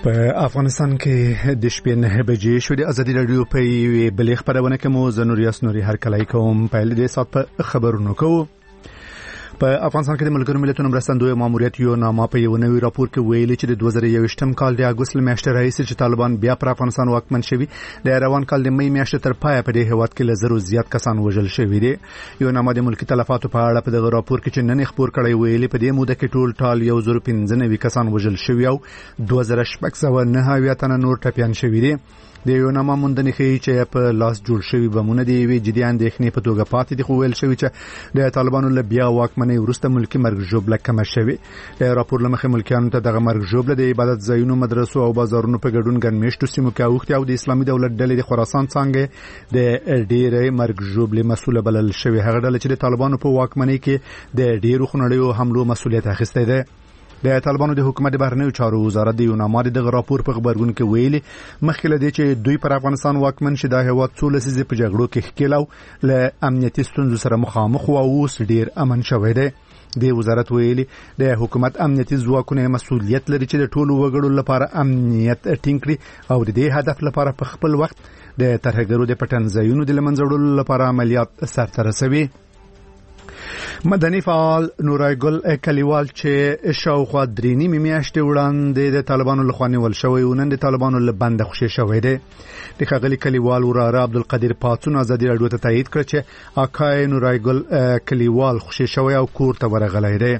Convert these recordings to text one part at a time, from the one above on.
په افغانستان کې د شپې 9 بجې شو د ازادي رادیو په بلې خبرونه کې مو زنوریاس نوري هر کله کوم په دې سات په خبرونو کوو. په افغانستان کې د ملګرو ملتونو مرستندوی ماموریت یو نامه په یو نوی راپور کې ویلي چې د 2021م کال د اګوست میاشتې راهیسې چې طالبان بیا پر افغانستان واکمن شوي د روان کال د می میاشتې تر پایه په دې هیواد کې لزرو زیات کسان وژل شوي دي. یو نامه د ملکی تلفاتو په اړه په دغه راپور کې چې نن خبر کړی ویلي په دې موده کې ټول ټال 1015 کسان وژل شوي او 2609 تنه نور ټپيان شوي دي. د یو نامه موندنې ښیي چې په لاس جوړ شوي بمونه د یوې جدي اندېښنې په توګه پاتې دي، خو ویل شوي چې د طالبانو له بیا واکمنۍ وروسته ملکي مرګ ژوبله کمه شوې. د راپور له مخې ملکیانو ته دغه مرګ ژوبله د عبادت ځایونو، مدرسو او بازارونو په ګډون ګڼ میشتو سیمو کې اوښتې او د اسلامي دولت ډلې د خراسان څانګې د ډېرې مرګ ژوبلې مسؤله بلل شوې. هغه ډله چې د طالبانو په واکمنۍ کې د ډېرو خونړیو حملو مسؤلیت اخیستی دی. د طالبانو د حکومت بهرنیو چارو وزارت د یو نامه د راپور په خبرګون کې ویلي مخکې له دې چې دوی پر افغانستان واکمن شي د هیواد څو لسیزې په جګړو کې ښکیل له امنیتي ستونزو سره مخامخ او اوس ډیر امن شوی دی. د وزارت ویلي د حکومت امنیتي ځواکونه مسؤلیت لري چې د ټولو وګړو لپاره امنیت ټینګ کړي او د دې هدف لپاره په خپل وخت د ترهګرو د پټن ځایونو د لمنځه وړلو لپاره عملیات سرته رسوي. مدني فعال نورای ګل کلیوال چې شاوخوا 3 میاشتې وړاندې د طالبانو لخوا نیول شوی او نن د طالبانو له بند خوشي شوی دی. د ښاغلي کلیوال وراره عبدالقدیر پاتون ازادي رادیو ته تایید کړ چې اکای نورای ګل کلیوال خوشي شوی او کور ته ورغلی دی.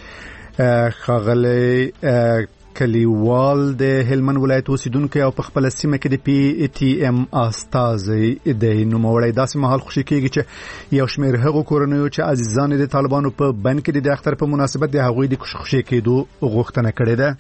ښاغلي کلیوال د هلمند ولایت اوسیدونکو او په خپل سیمه کې د پی ټی ایم استازي د نوموړی داسې مهال خوشي کیږي چې یو شمېر هغو کورنیو چې عزیزان د طالبانو په بند کې د اختر په مناسبت د هغوی د خوشي کېدو غوښتنه کړې ده.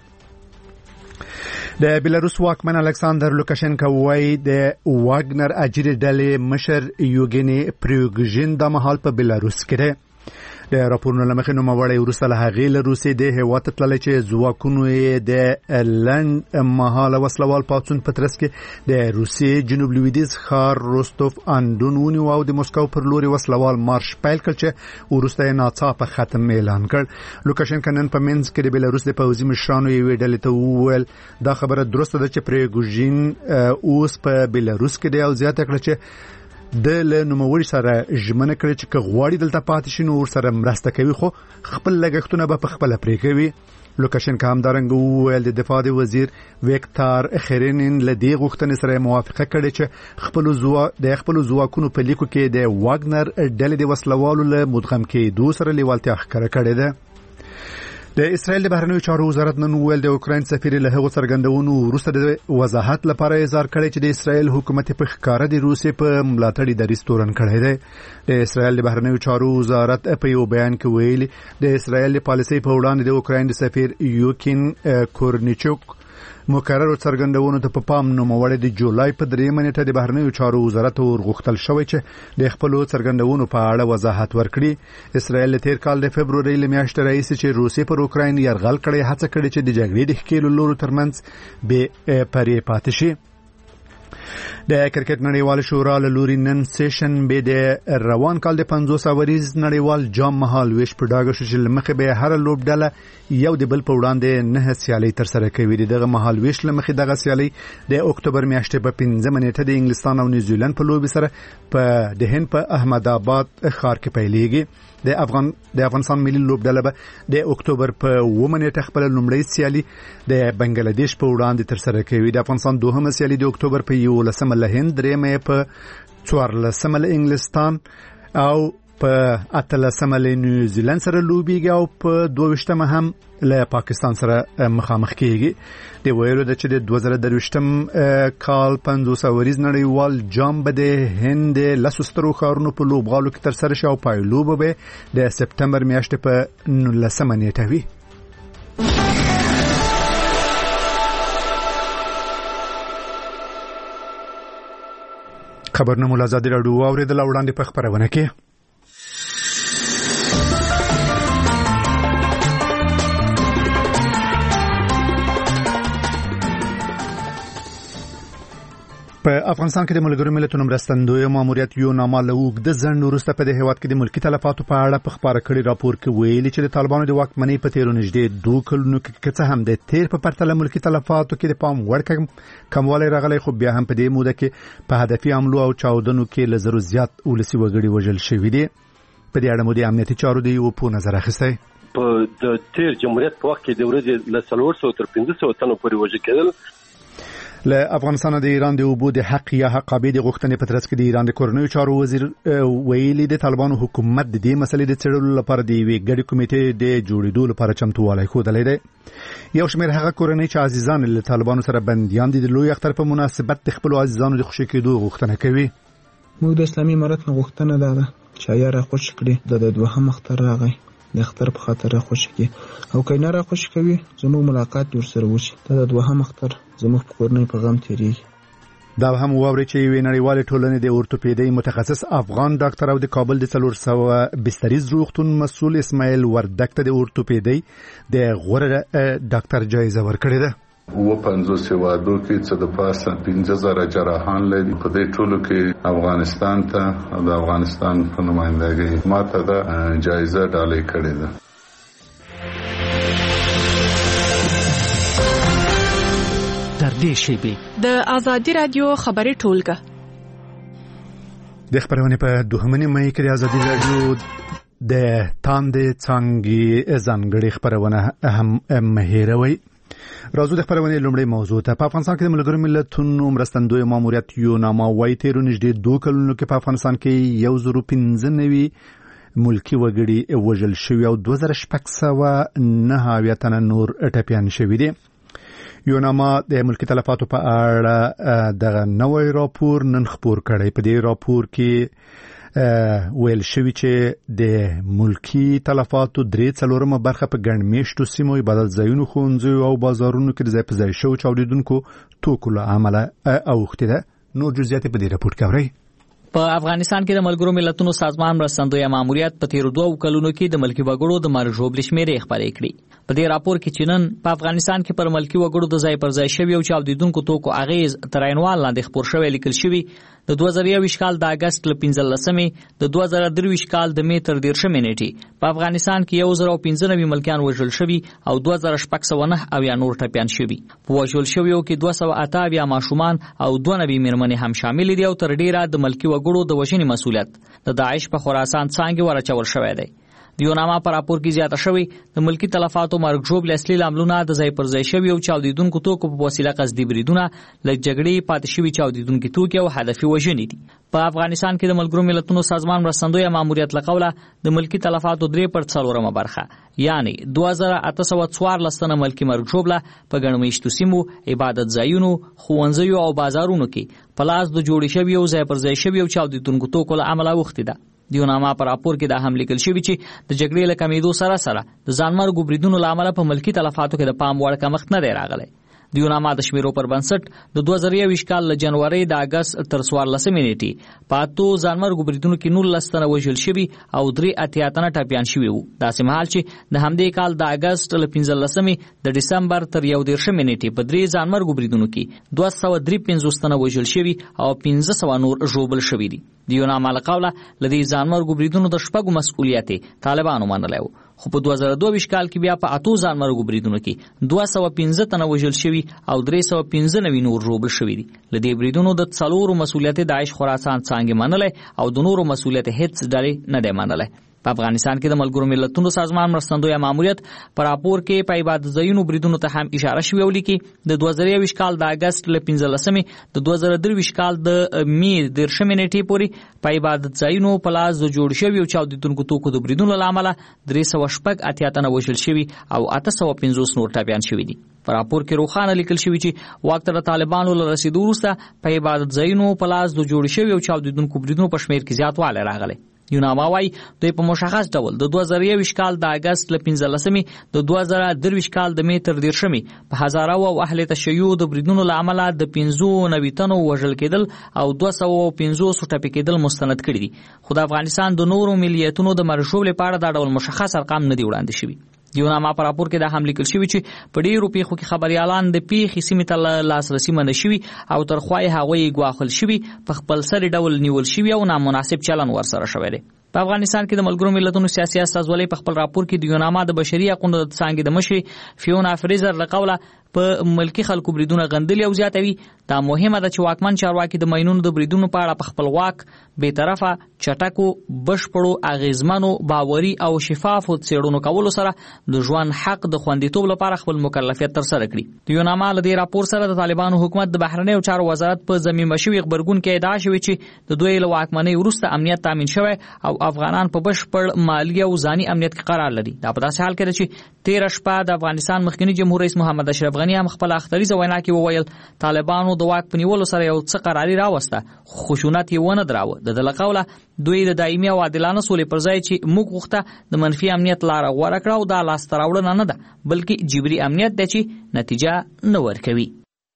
د بیلاروس واکمن الکساندر لوکاشنکو وایي د واګنر اجري ډلې مشر یوګیني پریګوژین د مهال په بیلاروس کې ده. د راپورونو له مخې نوموړی وروسته له هغې له روسیې د هېواد ته تللی چې ځواکونو یې د لنډ مهاله وسلوال پاڅون په ترڅ کې د روسیې جنوب لویدیځ ښار روستوف اندون ونیو او د مسکو پر لوري وسلوال مارش پیل کړ چې وروسته یې ناڅاپه ختم اعلان کړ. لوکاشنکو نن په منځ کې د بیلاروس د پوځي مشرانو یوې ډلې ته وویل دا خبره درسته ده چې پریګوژین اوس په بیلاروس کې دی او زیاته کړه چې د له نوموړي سره ژمنه کړې چې که غواړي دلته پاتې شي نو ورسره مرسته کوي خو خپل لګښتونه به په خپله پرې کوي. لوکاشنکو همدارنګه وویل د دفاع د وزیر ویکتار خیرینین له دې غوښتنې سره موافقه کړې چې خپلو ځواکونو په لیکو کې د واګنر ډلې د وسلوالو له مدغم کېدو سره لیوالتیا ښکاره کړې ده. د اسرائیل د بهرنیو چارو وزارت نن ویل د اوکراین سفیر له هغو څرګندونو وروسته د وضاحت لپاره اظهار کړی چې د اسرائیل حکومت په ښکاره د روسیې په ملاتړ دریځ تورن کړی دی. د اسرائیل د بهرنیو چارو وزارت په یو بیان کې ویلي د اسرائیل د پالیسۍ په وړاندې د اوکراین د سفیر یوکین کورنیچوک مقررو څرګندونو ته په پام نوموړی د جولای په 3 نیټه د بهرنیو چارو وزارت ورغوښتل شوی چې د خپلو څرګندونو په اړه وضاحت ورکړي. اسرائیل تیر کال د فبرورۍ له میاشتې راهیسې چې روسیې پر اوکراین یرغل کړی هڅه کړې چې د جګړې د ښکېلو لورو ترمنځ بې پرې پاتې شي. د کرکټ نړیوال شورا له لوري نن سیشن به د روان کال د 500 وریز نړیوال جام مهال ویش په ډاګه شو چې لمخه به هر لوبډاله یو د بل په وړاندې 9 سیالي تر سره کوي. دغه مهال ویش لمخه دغه سیالي د اکتوبر میاشتې په 15 نیټه د انګلستان او نیوزیلند په لوبي سره په دهن په احمد آباد ښار کې پیلېږي. د افغانستان ملي لوبډاله به د اکتوبر په 9 نیټه خپل لومړی سیالي د بنگلاديش په وړاندې تر سره کوي. د افغانستان دوهمه سیالي د اکتوبر په 11 له هند، درېمه په 14 له انګلستان او په 18 له نیوزیلند سره لوبيږي او په 22 هم له پاکستان سره مخامخ کیږي. د ویلو د چې د 2023 کال 500 وریز نړیوال جام به د هند لسسترو ښارونو په لوبغالو کې تر سره شي او پایلوب به د سپتمبر میاشتې په 19 نیټه وي. خبرونه مو آزادي رادیو اوریدل وړاندې په خبرونه کې په افغانستان کې د ملګرو ملتونو مرستندوی ماموریت یو نامه له اوږده ځنډ وروسته په دې هېواد کې د ملکي تلفاتو په اړه په خپاره کړي راپور کې ویلي چې د طالبانو د واکمنۍ په تیرو نږدې 2 کلونو کې څه هم د تیر په پرتله ملکي تلفاتو کې د پام وړ کموالی راغلی، خو بیا هم په دې موده کې په هدفي حملو او چاودنو کې له زرو زیات ولسي وګړي وژل شوي دي. په دې اړه مو د امنیتي چارو د یو په نظر اخیستی. په د تیر جمهوریت په وخت کې د ورځې له 400 تر 500 تنو پورې وژل کېدل. له افغانستان د ایران د اوبو د حق یا حقابې د غوښتنې په ترڅ کې د ایران د کورنیو چارو وزیر ویلي د طالبانو حکومت د دې مسلې د څېړلو لپاره د یوې ګډې کمیټې د جوړېدو لپاره چمتووالی ښودلی دی. یو شمېر هغه کورنۍ چې عزیزان له طالبانو سره بندیان دي د لوی اختر په مناسبت د خپلو عزیزانو د خوشي کېدو غوښتنه کوي. موږ د اسلامي امارت نه غوښتنه ده چې عیار خوشي کړي د دوهم اختر راغی د اختر په خاطر خوشي کی او کینه را خوشي کوي زموږ ملاقات ورسره وشي د دوهم اختر زموږ کورنۍ په غم تیریږي. دا هم واوري چې وی نړیوال ټولنې د اورتوپیدي متخصص افغان ډاکټر او د کابل د 400 بستریز روغتون مسؤل اسماعیل وردک ته د اورتوپیدي د غوره ډاکټر جایزه ورکړې ده. 50 هیوادو کې څه د پاسه 15000 جراحان لري. په دې ټولو کې افغانستان ته د افغانستان په نمائندګۍ ماته د جایزه ډالۍ کړې ده. در دې شیبه د ازادي رادیو خبري ټولګه د خبرونه په 2 مې کې د ازادي رادیو د تاندې څنګه ځانګړي خبرونه هم مهیروي. راځو د خبرونه لومړی موضوع ته. په افغانستان کې د ملګرو ملتونو مرستندوی ماموریت یو نامه وايي تیرو نږدې 2 کلونو کې په افغانستان کې 1015 ملکی وګړي وژل شوي او 2609 تنه نور ټپیان شوي دي. یو نامه د ملکی تلفاتو په اړه د نوې راپور نن خپور کړی. په دې راپور کې ویل شوی چې د ملکی تلفاتو 3/4 برخه په ګڼ میشتو سیمو عبادت ځایونو، ښوونځیو او بازارونو کې د ځای په ځای شوو چاودیدونکو توکو له امله اوښتې ده. نور جزئیات په دې راپور کې اورئ. په افغانستان کې د ملګرو ملتونو سازمان مرستندوی ماموریت په تیر 2 کلونو کې د ملکی وګړو د مرګ ژوبل شمیرې خبرې کړې. په دې راپور کې چې نن په افغانستان کې پر ملکی وګړو د ځای پر ځای شوی او چاودیدونکو توکو اغیز تر عینوال لاندې خبر شوی لیکل شوی د 2021 کال د اگست ل 15مې د 2023 کال د می تر 13 نیټې په افغانستان کې 1015 ملکیان وژل شوی او 2609 او یا نور ټپیان شوی. په وژل شویو کې 228 ماشومان او 92 میرمنې هم شامل دي او تر ډیره د ملکی وګړو د وژنې مسؤلیت د داعش په خراسان څنګه ورچول شوی دی. دیو نامه پر راپور کې زیاته شوی د ملکی تلفاتو مرګ ژوبل اصلي لاملونه د ځای پر ځای شوی او چاودیدونکو توکو په وسیله قصدي بریدونه ل جګړې پاتې شوی چاودیدونکو توکو او هدفي وژنې دي. په افغانستان کې د ملګرو ملتونو سازمان مرستندوی ماموریت لقوله د ملکی تلفاتو 3/4 برخه یعنی 2814 تنه ملکی مرګ ژوبله په ګڼ میشتو سیمو، عبادت ځایونو، ښوونځیو او بازارونو کې پلاس د جوړې شوی او ځای پر ځای شوی او چاودیدونکو توکو له امله وختي ده. دیو نامه پر راپور کې دا هم لیکل شوی چې د جګړې له کمیدو سره د ځانمرګو بریدونو لامل په ملکی تلفاتو کې د پام وړ کمښت نه دی راغلی. دیو نامه د شمیرو پر بنسټ د 2021 کال له جنوري د اگست تر 14 نیټې پاتو ځانمرګو بریدونو کې 19 تنه وژل شوي او 3 تنه ټپیان شوي وو. داسې مهال چې د همدې کال د اگست له 15 د ډسمبر تر 11 نیټې په 3 ځانمرګو بریدونو کې 253 تنه وژل شوي او 1500 نور ژوبل شوي دي. دیو نامه لقوله لدی ځانمرګو بریدونو د شپږو مسؤلیت طالبانو منلی وو، خو په 2022 کال کې بیا په 8 ځانمرګو بریدونو کې 215 تنه وژل شوي او 395 نور ژوبل شوي دي. لدی بریدونو د 4 مسؤلیت داعش خراسان څنګه منلی او د نورو مسؤلیت هیڅ ډلې نه دی منلی. په افغانستان کې د ملګرو ملتونو سازمان مرستندوی ماموریت پر راپور کې په عبادت ځایونو بریدونو ته هم اشاره شوې ولیکي د 2021 کال د اگست ل 15 د 2023 کال د می 13 نیټې پورې په عبادت ځایونو په لاس جوړ شوی او چاودیدونکو توکو د بریدونو لامل 380 تنه وژل شوي او 850 نور ټپیان شوي دي. په راپور کې روښانه لیکل شوی چې وخت د طالبانو له رسیدو وروسته په عبادت ځایونو په لاس جوړ شوی او چاودیدونکو بریدونو په شمیر کې زیاتوالی راغلی. یوناما وايي دوی په مشخص ډول د 2021 کال د اگست ل 15 د 2023 کال د می تر 13 په هزاره او اهل تشیع د بریدونو لامل د 95 تنو وژل کېدل او 250 ټپي کېدل مستند کړي دي. خو د افغانستان د نورو ملیتونو د مرشوب لپاره دا ډول مشخص ارقام نه دی وړاندې شوی. یو نامه پر راپور کې د حمله کول شوی چې په ډیرو پیښو کې خبريالان د پیښې سیمې ته لاسرسي منه شوی او ترخوای هغوی غواخل شوی په خپل سر ډول نیول شوی او نامناسب چلن ورسره شوی دی. په افغانستان کې د ملګرو ملتونو سیاسي استازولۍ په خپل راپور کې د یوناما د بشري حقوقو د څانګې د مشر فیونا فریزر له قوله په ملکی خلکو بریدونه غندلي او زیاتوي. دا مهمه ده چې واکمن چارواکي د ماینونو د بریدونو په اړه په خپل واک به طرفه چټکو بشپړو اغیزمنو باوري او شفافو څېړنو کولو سره د ژوند حق د خوندیتوب لپاره خپل مکلفیت تر سره کړي. د یوناما له دې راپور سره د طالبانو حکومت د بهرنیو چارو وزارت په ضمیمه شوی خبرګون کې ادعا شوې چې د دوی له واکمنۍ وروسته امنیت تامین شوی او افغانان په بشپړ مالی او ځاني امنیت کې قرار لري. دا په داسې حال کې چې 13 شپه د افغانستان مخکنی جمهور رئیس محمد اشرف غنی هم خپل اختریزه وینا کې وویل طالبانو د واک په نیولو سره یو څه قراری راوسته خشونت یې ونه دراوه. د دلقوله دوی د دایمي او عادلانه سولې پر ځای چې موږ غوښته د منفي امنیت لار غوړه کړه او دا لاس تراوړنه نه ده بلکې جبري امنیت دی چې نتیجه نه ورکوي.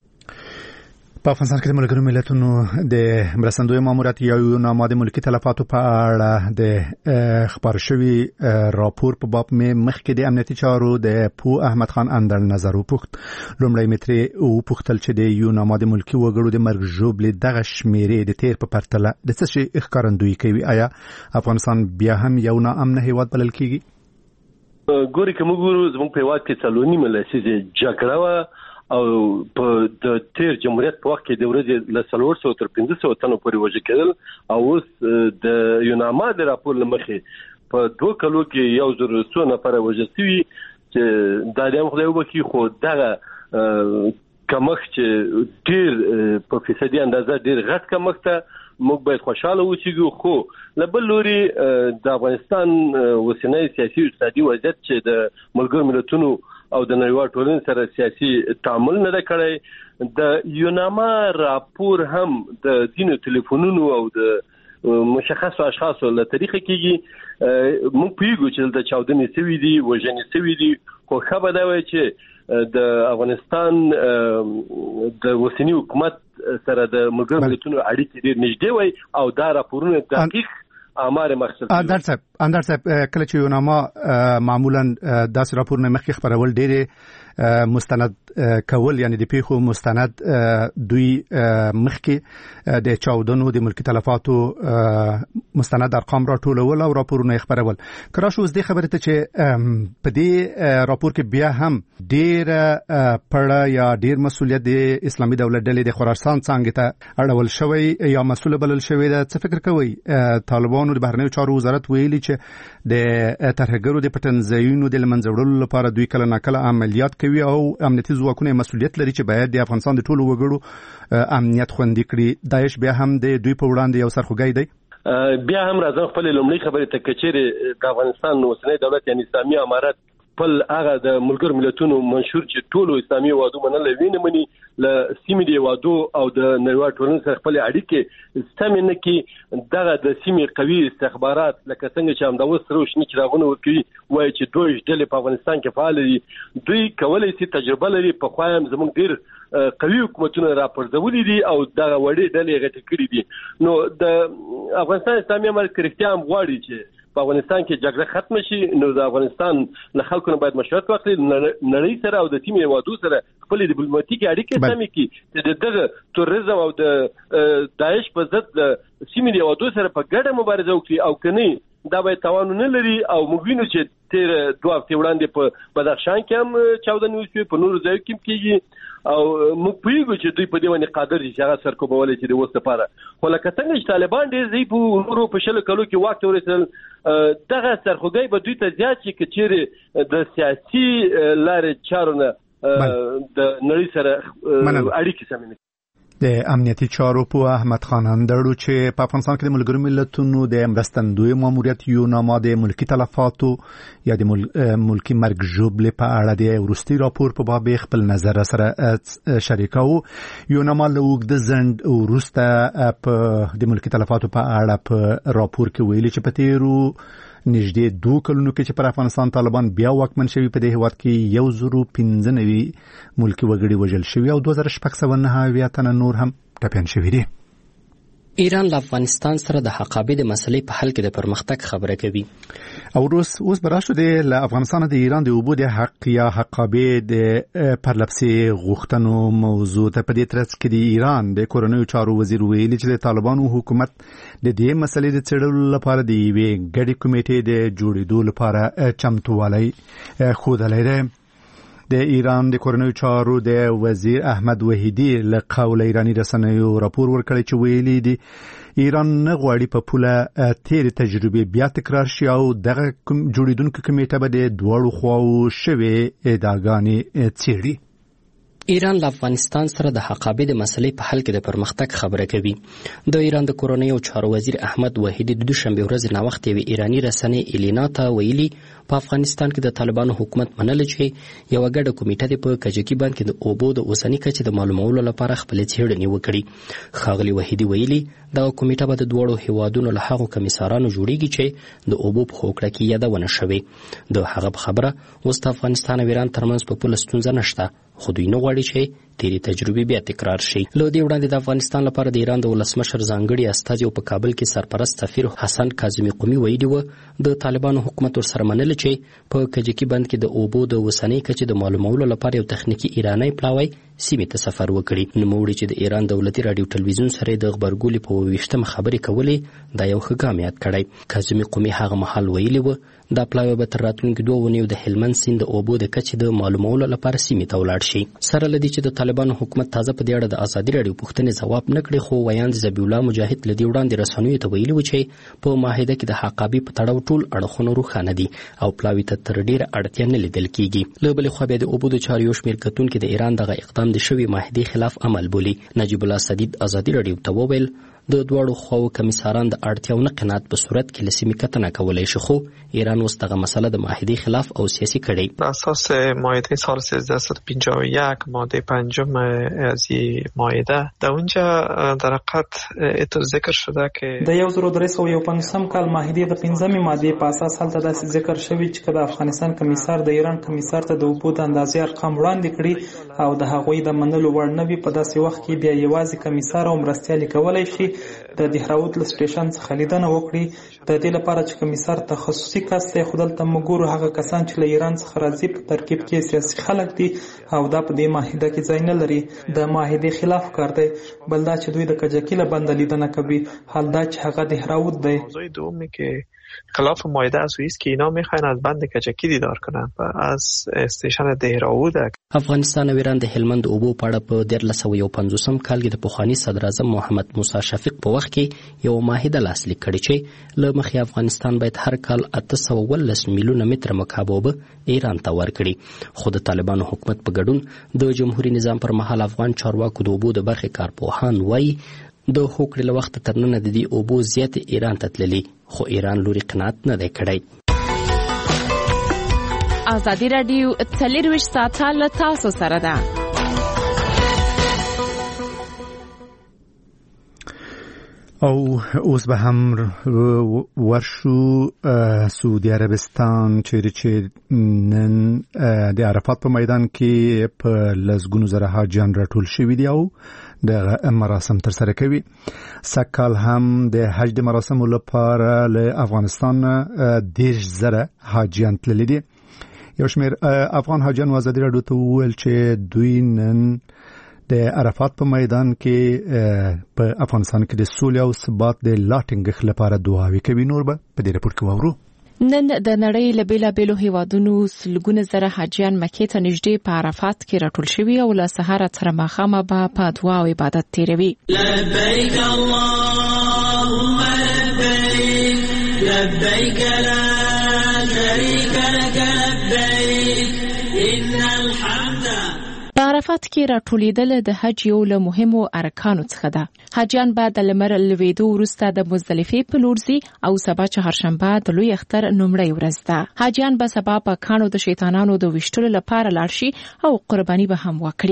په افغانستان کې د ملګرو ملتونو د مرستندوی ماموریت یا یوناما د ملکی تلفاتو په اړه د خبر شوی راپور په باب مخکې د امنیتي چارو د پو احمد خان اندر نظر وپوښت. لومړی متري وپوښتل چې د یوناما د ملکی وګړو د مرګ ژوبلې دغه شمیرې د تیر په پرتله د څه شي ښکارندویي کوي؟ آیا افغانستان بیا هم یو ناامنه هیواد بلل کیږي؟ ګوري کوم ګورو زموږ په هیواد کې څلورنی ملسي جګړه او په د تیر جمهوریت په وخت کې د ورځې له 400 تر 500 تنو پورې وژل کېدل او اوس د یوناما د راپور لمخې په 2 کلو کې 100 نفر وژل شوي چې دا د خدای وبخي خو دغه کمښت چې ډیر په فیصدي اندازه ډیر غټ کمښت موږ باید خوشاله اوسو. خو لبل لوري د افغانستان وسنۍ سیاسي او اقتصادي وضعیت چې د ملګرو ملتونو او د نړیوال ټولنې سره سیاسي تعامل نه کړی. د یوناما راپور هم د دینو ټلیفونونو او د مشخصو اشخاصو له طریقې کېږي. موږ پیګو چې د چاودنې سوي دي وژنې سوي دي خو خبره ده چې د افغانستان د وسنی حکومت سره د ملګرو ملتونو اړیکې ډېر نږدې وي او دا راپورونه دقیق امر مقصد اندر صاحب کله چې یوناما معمولا داس راپورونه مخکې خبرول ډېر مستند کول یعنی د پیښو مستند دوی مخکې د چاودنو د ملکی تلفاتو مستند ارقام راټولول او راپورونه خبرول. کله شو د خبرې ته چې په دې راپور کې بیا هم ډېر پړه یا ډېر مسولیت د اسلامي دولت ډلې د خراسان څنګه ته اړول شوی یا مسؤل بلل شوی دا څه فکر کوي؟ طالبانو د بهرنیو چارو وزارت ویلي چې د ترهګرو د پټنځایونو د لمنځوړلو لپاره دوی کله ناکله عملیات کوي او امنیتي ځواکونه مسؤلیت لري چې باید د افغانستان د ټولو وګړو امنیت خوندي کړي. داعش بیا هم د دوی په وړاندې یو سرخوږی دی. بیا هم راځم خپل لومړی خبرې ته کچېره د افغانستان اوسنی دولت یعنی اسلامي امارت خپل هغه د ملګرو ملتونو منشور چې ټولو اسلامي هیوادو منل ویني مني له سیمې دی هیوادو او د نړیوال ټولنې سره خپل اړیکې سمې نه کې دغه د سیمې قوي استخبارات لکه څنګه چې همدا اوس روشنی چراغونه ورکوي وایي چې دوی ډلې په افغانستان کې فعال دي. دوی کولای شي تجربه لري په خوایم زموږ ډیر قوي حکومتونه راپرځولي دي او دغه وړې ډلې غټې کړې دي. نو د افغانستان اسلامي امارت کرختیا هم غواړي چې په افغانستان کې جګړه ختم شي. نو د افغانستان له خلکو نه باید مشورت وکړي نړۍ سره او د سیمې هیوادو سره خپل ډیپلوماټیکي اړیکې سمې کړي چې دغه تروریزم او د داعش په ضد د سیمې هیوادو سره په ګډه مبارزه وکړي او کني دا باید توان نه لري. او موږ وینو چې تیر 2 هفته وړاندې په بدخشان کې هم چاودنې وشوې په نورو ځایو کې کېږي او موږ پوهیږو چې دوی په دې باندې قادر دي چې هغه سرکوبولی چې د اوس لپاره. خو لکه څنګه چې طالبان ډېر ځای په نورو په 20 کلو کې واک ته ورسېدل دغه سرخوږی به دوی ته زیات شي که چیرې د سیاسي لارې چارو نه د نړۍ سره اړیکې سمې نه د امنیتي چارو په احمد خان اندړو چې په افغانستان کې د ملګرو ملتونو د مرستندوی ماموریت یوناما د ملکی تلفاتو یا د ملکی مرګ ژوبلې په اړه د وروستي راپور په باب خپل نظر سره شریکاو. یوناما له اوږده ځنډ وروسته په د ملکی تلفاتو په اړه په راپور کې ویلي چې په تیرو نږدې 2 کلونو کې چې پر افغانستان طالبان بیا واکمن شوي په دې هیواد کې 115 ملکی وګړي وژل شوي او 2699 تنه نور هم ټپیان شوي دي. ایران له افغانستان سره د حقابې د مسلې په حل کې د پرمختګ خبره کوي. او اوس براشو د افغانستان د ایران د اوبو د حق یا حقابې د پرلپسې غوښتنو موضوع ته په دې ترڅ کې د ایران د کورنیو چارو وزیر ویلي چې د طالبانو حکومت د دې مسلې د څېړلو لپاره د یوې ګډې کمیټې د جوړېدو لپاره چمتووالی ښودلی دی. د ایران د کورنیو چارو د وزیر احمد وحیدی له قوله ایرانی رسنیو راپور ورکړی چې ویلي دی ایران نه غواړي په پوله تیر تجربه بیا تکرار شي او دغه جوړیدونکو کمیټه به د دواړو خواو شوې ادعاګانې څېړي. ایران له افغانستان سره د حقابې د مسلې په حل کې د پرمختګ خبره کوي. د ایران د کورنیو چارو وزیر احمد وحیدی د دوشنبه ورځ ناوخت یوې ایرانی رسنۍ الینا ته ویلي په افغانستان کې د طالبانو حکومت منل چې یو ګډه کمیټه د په کجکي باندې د اوبو د اوسنۍ کچې د معلومولو لپاره خپل څېړنې وکړي. ښاغلي وحیدی ویلي دا کمیټه به د دوړو هیوادونو له هغو کمیسارانو جوړیږي چې د اوبو په هوکړه کې یادونه شوې. د هغه خبره اوس د افغانستان او ایران ترمنځ په پوله ستونزه نشته، خو دوی نه غواړي چې تیری تجربه بیا تکرار شي. له دې وړاندې د افغانستان لپاره د ایران د ولسمشر ځانګړي استازي په کابل کې سرپرست سفیر حسن کاظمی قومي ویلي و د طالبانو حکومت ورسره منل چې په کجکي بند کې د اوبو د وسنۍ کچې د معلومولو لپاره یو تخنیکی ایرانی پلاوی سیمې ته سفر وکړي. نوموړي چې د ایران دولتي رادیو ټلویزیون سره د خبرګولې په 28مه خبرې کولې دا یو ښه ګام یاد کړی. کاظمی قومي هغه مهال ویلي و دا پلاوی به تر راتلونکي 2 اونیو د هلمند سیند د اوبو د کچې د معلومولو لپاره سیمې ته ولاړ شي. سره لدی چې د طالبانو حکومت تازه په دې اړه د ازادي راډیو پوښتنې ځواب نه کړي، خو ویاند ذبیح الله مجاهد لدی وړاندې رسنیو ته ویلي و چې په معاهده کې د حقابې په تړاو ټول اړخونه روښانه دي او پلاوی ته تر ډیره اړتیا نه لیدل کیږي. له بلې خوا بیا د اوبو د چارو یو شمېر کتونکي د ایران دغه اقدام د شوي معاهدې خلاف عمل بولي. نجیب الله سدید ازادي راډیو ته وویل د دوړو خواو کمیساران د اړتیاو نه قناعت په صورت کې لسیمې کتنه کولای شي، خو ایران اوس دغه مسله د معاهدې خلاف او سیاسي کړي. بر اساس معاهده سال 1351 ماده 5 از این معاهده در اونجا در حقیقت ذکر شده که د 1351 کال معاهده د 5مې ماده په اساس هلته داسې ذکر شوی چې د افغانستان کمیسار د ایران کمیسار ته د اوبو د اندازې ارقام وړاندې کړي او د هغوی د منلو وړ نه وي، په داسې وخت کې بیا یوازې کمیسار او مرستیال کولای شي د دهراوت له سټیشن څخه لیدنه وکړي. د دې لپاره چې کمیسار تخصصي کس دی، خو دلته موږ ګورو هغه کسان چې له ایران څخه راځي په ترکیب کې سیاسي خلک دي او دا په دې معاهده کې ځای نه لري. د معاهدې خلاف کار دی. بل دا چې دوی د کجکي له بنده لیدنه کوي، حال دا چې هغه دهراوت دی. موضوع دومی که خلاف معاهده است است که اینا میخواین از بند کجکی دیدار کنن و از استیشن دهراوت. افغانستان او ایران د هلمند اوبو په اړه په 1950 کال کې د پخوانی صدر اعظم محمد موسی شفیق په وخت کې یو معاهده لاسلیک کړې چې له مخې افغانستان باید هر کال 819 میلیونه متر مکعب اوبه ایران ته ورکړي. خو د طالبانو حکومت په ګډون د جمهوریت نظام پر مهال افغان چارواکو د اوبو د برخې کارپوهان وایي د هوکړې له وخته تر ننه د دې اوبو زیات ایران ته تللي، خو ایران لوري قناعت نه دی کړی. ازادي راډیو 24 ساعته له تاسو سره ده. او اوس به هم ورشو سعودي عربستان چې نن د عرفات په میدان کې په لسګونو زره حاجیان راټول شوي دي او د مراسم تر سره کوي. سکهال هم د حج د مراسمو لپاره له افغانستان 10,000 حاجیان تللي دي. یو شمېر افغان حاجیان ازادي راډیو ته وویل چې دوی نن د عرفات په میدان کې په افغانستان کې د سولې او ثبات د لا ټینګښت لپاره دعاوې کوي. نور به په دې رپورټ کې واورو. نن د نړۍ له بیلابیلو هیوادونو سلګونه زره حاجیان مکې ته نږدې په عرفات کې راټول شوي او له سهاره تر ماښامه به په دعا او عبادت تیروي. لبیک اللهم لبیک لبیک لا شریک لک لبیک ان الحمد. په عرفات کې راټولېدل د حج یو له مهمو ارکانو څخه ده. حاجیان به د لمر لوېدو وروسته د مزدلفې په لور ځي او سبا چهارشنبه د لوی اختر لومړۍ ورځ ده. حاجیان به سبا په کاڼو د شیطانانو د ویشتلو لپاره لاړ شي او قرباني به هم وکړي.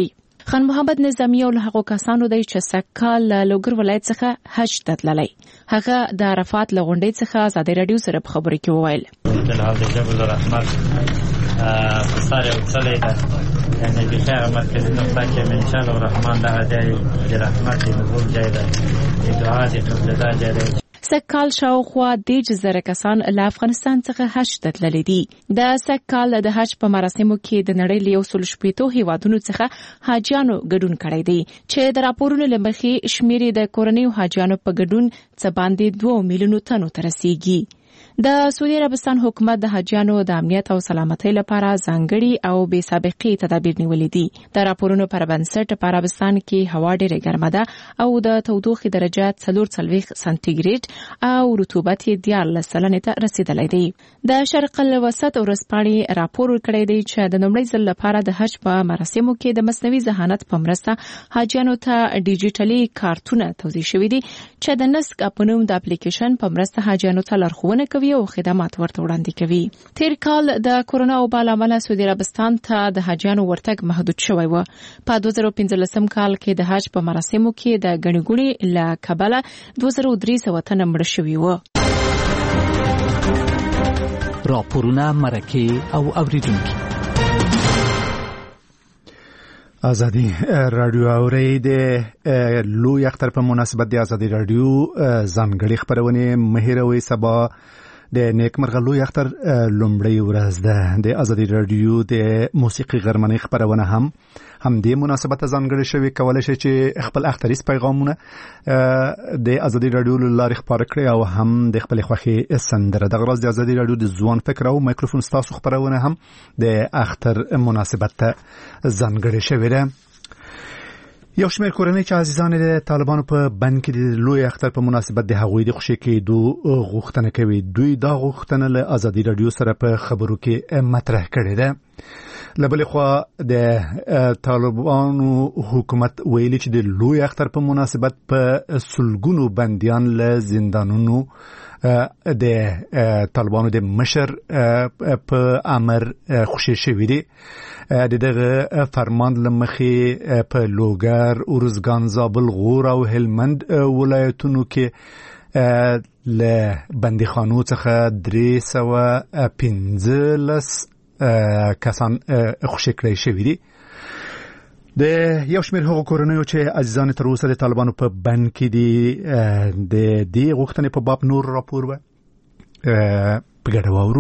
خان محمد نظامی او له هغو کسانو دی چې سږکال له لوګر ولایت څخه حج ته تللی. هغه د عرفات له غونډې څخه ازادي راډیو سره په خبرو کې وویل د جبل الرحمن پساره وصلې ده یعنی د خیر مرکز نقطه کې ان شاء الله الرحمن ده د رحمت د نزول ځای ده د دعا د قبول ځای ده. سږکال شاوخوا 10,000 کسان له افغانستان څخه حج ته تللي دي. د سږکال د حج په مراسمو کې د نړۍ له 180 هیوادونو څخه حاجیانو ګډون کړی دی چې د راپورونو له مخې شمیر د کورنیو حاجیانو په ګډون څه باندې 2 میلیونو تنو ته رسیږي. د سعودي عربستان حکومت د حاجیانو د امنیت او سلامتۍ لپاره ځانګړي او بې سابقې تدابیر نیولې دي. د راپورونو پر بنسټ په عربستان کې هوا ډېره ګرمه ده او د تودوخې درجه 44 سانتیګریډ او رطوبت یې 14% ته رسیدلی دی. د شرق الوسط ورځپاڼې راپور ورکړی دی چې د لومړي ځل لپاره د حج په مراسمو کې د مصنوعي ذهانت په مرسته حاجیانو ته ډیجیټلي کارتونه توضیح شوي دي چې د نسک په نوم د اپلیکیشن په مرسته حاجیانو ته لارښوونه کوي او خدمات ورته وړاندې کوي. تیر کال د کورونا وبا له امله سعودي عربستان ته د حاجیانو ورتګ محدود شوی و. په 2015 کال کې د حج په مراسمو کې د ګڼې ګوڼې له کبله 2300 تنه مړه شوي و. راپورونه مرکه او اوریدونکي ازادي رادیو اوري د لوی اختر په مناسبت د ازادي رادیو ځانګړي خبرونه مهیروي سبا د نیکمرغه لوی اختر لومړی ورځ ده. د ازادي رادیو د موسیقي غرمنۍ خبرونه هم د مناسبت ځانګړي شوی کولای شي چې خپل اختریز پیغامونه د ازادي رادیو لارې خبرې کړي او هم د خپل خوخي سندره. د غرض د ازادي رادیو د ځوان فکر او مایکروفون ستاسو خبرونه هم د اختر مناسبت ځانګړي شوی ده. یو شمېر کورنۍ چې عزیزان د طالبانو په بند کې د لوی اختر په مناسبت د هغوی د خوشي کېدو غوښتنه کوي. دوی دا غوښتنه له ازادي رادیو سره په خبرو کې مطرح کړې ده. له بلې خوا د طالبانو حکومت ویلي چې د لوی اختر په مناسبت په سلګونو بندیان له زندانونو د طالبانو د مشر په امر خوشي شوي دي. د دغه فرمان لمخې په لوګر، ارزګان، زابل، غور او هلمند ولایتونو کې له بندیخانو څخه 315 کسان خوشي کړی شوي دي. د یو شمېر هغو کورنیو چې عزیزان تر اوسه د طالبانو په بند کې دي د دې غوښتنې په باب نور راپور به په ګډه واورو.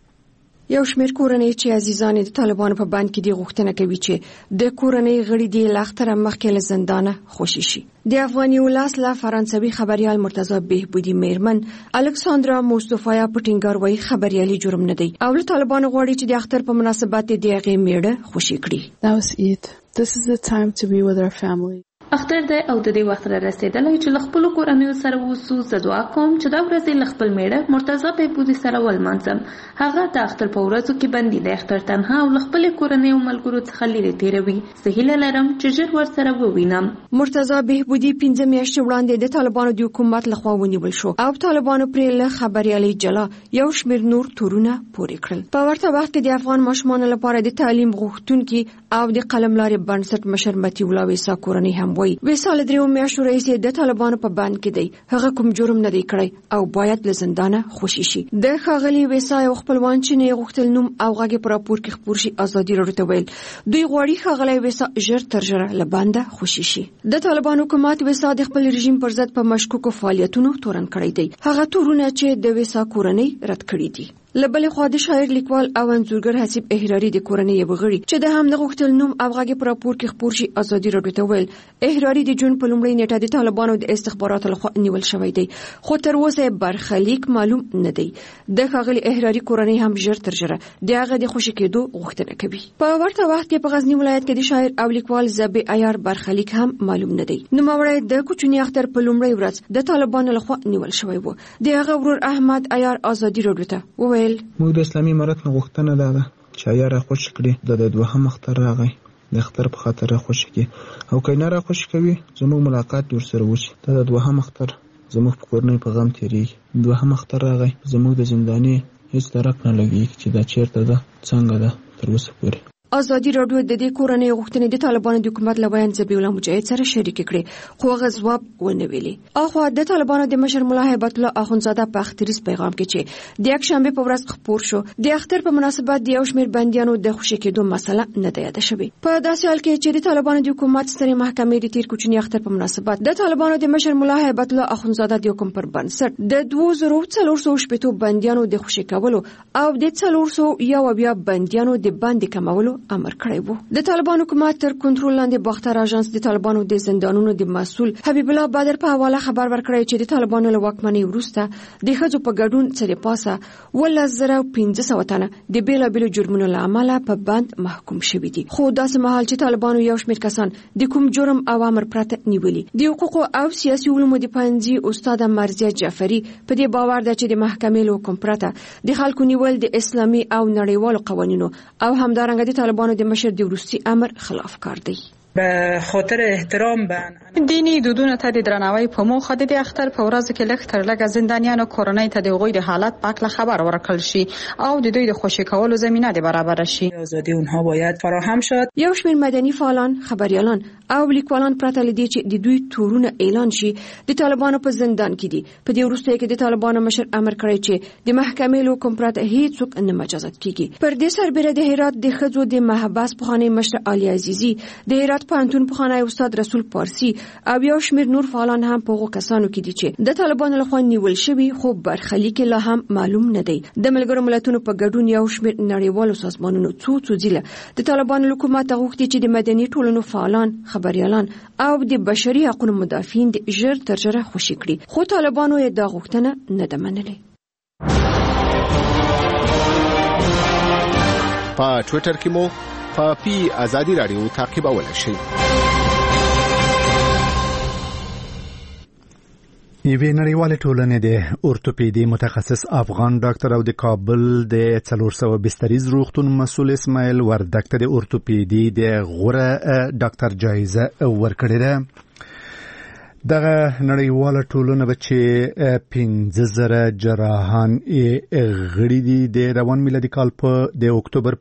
یو شمېر کورنۍ چې عزیزان د طالبانو په بند کې دي غوښتنه کوي چې د کورنۍ غړي د لاختر مخکې له زندانه خوشي شي. د افغاني ولس له فرانسوي خبريال مرتضی بهبودي میرمن الکساندرا مصطفی پټینګر وایي خبريالي جرم نه دی او له طالبانو غواړي چې د اختر په مناسبت د هغې میړه خوشي کړي. That was it. This is the time to be with our family. اختر دی او د دې وخت را رسیدلی چې خپل کورنیو سره وسو. زه دعا کوم چې دا ورځ خپل میړه مرتضی بهبودي سره ولمانځم. هغه د اختر په ورځو کې بندي دی. اختر تنها او خپل کورنیو ملګرو څخه لري تیروي. زه هیله لرم چې ژر ورسره ووینم. مرتضی بهبودي 15 میاشتې وړاندې د طالبانو د حکومت لخوا ونیول شو او طالبانو پرې له خبريالي جلا یو شمېر نور تورونه پورې کړل. په ورته وخت کې د افغان ماشومانو لپاره د تعلیم غوښتونکي او د قلملارې بنسټ مشر متي الله ویسا کورنۍ هم وایي ویسا له 3 میاشتو راهیسې د طالبانو په بند کې دی. هغه کوم جرم نه دی کړی او باید له زندانه خوشي شي. د ښاغلي ویسا یو خپلوان چې نه غوښتل نوم او غږ پر راپور کې خپور شي ازادي راډیو ته ویل دوی غواړي ښاغلي ویسا ژر تر ژره له بنده خوشي شي. د طالبانو حکومت ویسا د خپل رژیم پر ضد په مشکوکو فعالیتونو تورن کړی دی. هغه تورونه چې د ویسا کورنۍ رد کړی دي. لبل خو د شاعر لیکوال او انځورګر حسیب احراری د کورنۍ بغړي چې د هم غوښتل نوم او غږ پر راپور کې خپور شي ازادي راډیو ته ویل احراری د جون په لومړۍ نیټه د طالبانو د استخباراتو لخوا نیول شوی دی خو تر اوسه برخلیک معلوم نه دی. د ښاغلي احراری کورنۍ هم ژر تر ژره د هغه د خوشي کېدو غوښتنه کوي. په ورته وخت کې په غزنی ولایت کې د شاعر او لیکوال زبی عیار برخلیک هم معلوم نه دی. نوموړی د کوچنی اختر په لومړۍ ورځ د طالبانو لخوا نیول شوی و. د هغه ورور احمد عیار ازادي راډیو ته وویل موږ د اسلامي امارت نه غوښتنه ده چې عیار خوشي کړي د دوهم اختر راغی د اختر په خاطر خوشي کړي او کینه را خوشي کوي زموږ ملاقات ورسره وشي. د دوهم اختر زموږ په کورنۍ په غم تیریږي. دوهم اختر راغی زموږ د زنداني هیڅ درک نه لګي چې دا چیرته ده څنګه ده تر اوسه پورې. ازادي راډیو د دې کورنۍ غوښتنې د طالبانو د حکومت له بیان ذبیح الله مجاهد سره شریک کړې خو هغه ځواب ونه ویلي. اخوا د طالبانو د مشر ملا هیبت الله اخونزاده په اختریز پیغام کې چې د یکشنبه په ورځ خبر شو د اختر په مناسبت د یو شمېر بندیانو د خوشی کېدو مسله نه ده یاده شوې. په داسې حال کې چې د طالبانو د حکومت سترې محکمې د تیر کوچنی اختر په مناسبت د طالبانو د مشر ملا هیبت الله اخونزاده د حکم پر بنسټ د 2400 بندیانو د خوشی کولو او د 400 بندیانو د باندې کمولو امر کړی وو. د طالبانو حکومت تر کنټرول لاندې باختر اژانس د طالبانو د زندانونو د مسؤل حبیب الله بدر په حواله خبر ورکړی چې د طالبانو له واکمنۍ وروسته د ښځو په ګډون څخه پاسه 1500 تنه د بیلابیلو جرمونو له امله په بند محکوم شوي دي. خو داسې مهال چې طالبانو یو شمېر کسان د کوم جرم او امر پرته نیولي. د حقوقو او سیاسي علومو د پوهنځي استاد مرزیه جعفري په دې باور ده چې د محکمې له حکم پرته د خلکو نیول د اسلامي او نړیوالو قوانینو او همدارنګه د طالبانو د مشر د وروستي امر خلاف کار دی. به خاطر احترام به دینی دودونو ته د درناوي په موخه د اختر په ورځ کې لږ تر لږه زندانیانو کورنۍ ته د غوی د حالت په اړه خبر ورکړل شي او د دوی د خوشی کولو زمينه د برابر شي. آزادي اونها باید فراهم شد. یو شمېر مدني فعالان، خبريالان او لیکوالان پرته لدی چې د دوی تورونه اعلان شي د طالبانو په زندان کې دي. په دې وروسته کې د طالبانو مشر امر کړی چې د محکمې له حکم پرته هیڅوک نه مجازات کیږي. پر دې سربېره د هرات د خځو د محبس پخوانی مشر علي عزیزي، د هرات پوهنتون پخوانی استاد رسول پارسی او یو شمېر نور فعالان هم په هغو کسانو کې دي چې د طالبانو لخوا نیول شوي خو برخلیک لا هم معلوم نه دی. د ملګرو ملتونو په ګډون یو شمېر نړیوالو سازمانونو څو ځله د طالبانو حکومت غوښتي چې د مدني ټولنو فعالان، خبريالان او د بشري حقوقو مدافعین د ژر تر ژره خوشي کړي. خو طالبانو یې دا غوښتنه نه ده منلې. په ټوئیټر کې مو پاپی ازادي رادیو تعقیبولای شئ. یوې نړیوالې ټولنې د اورتوپیدي متخصص افغان ډاکټر او د کابل د 400 بستریز روغتون مسؤل اسماعیل وردګ ته د اورتوپیدي د غوره ډاکټر جایزه ورکړې ده. دغه نړیواله ټولنه به چې 15000 جراحان غړي دي د روان میلادي کال په د اکتوبر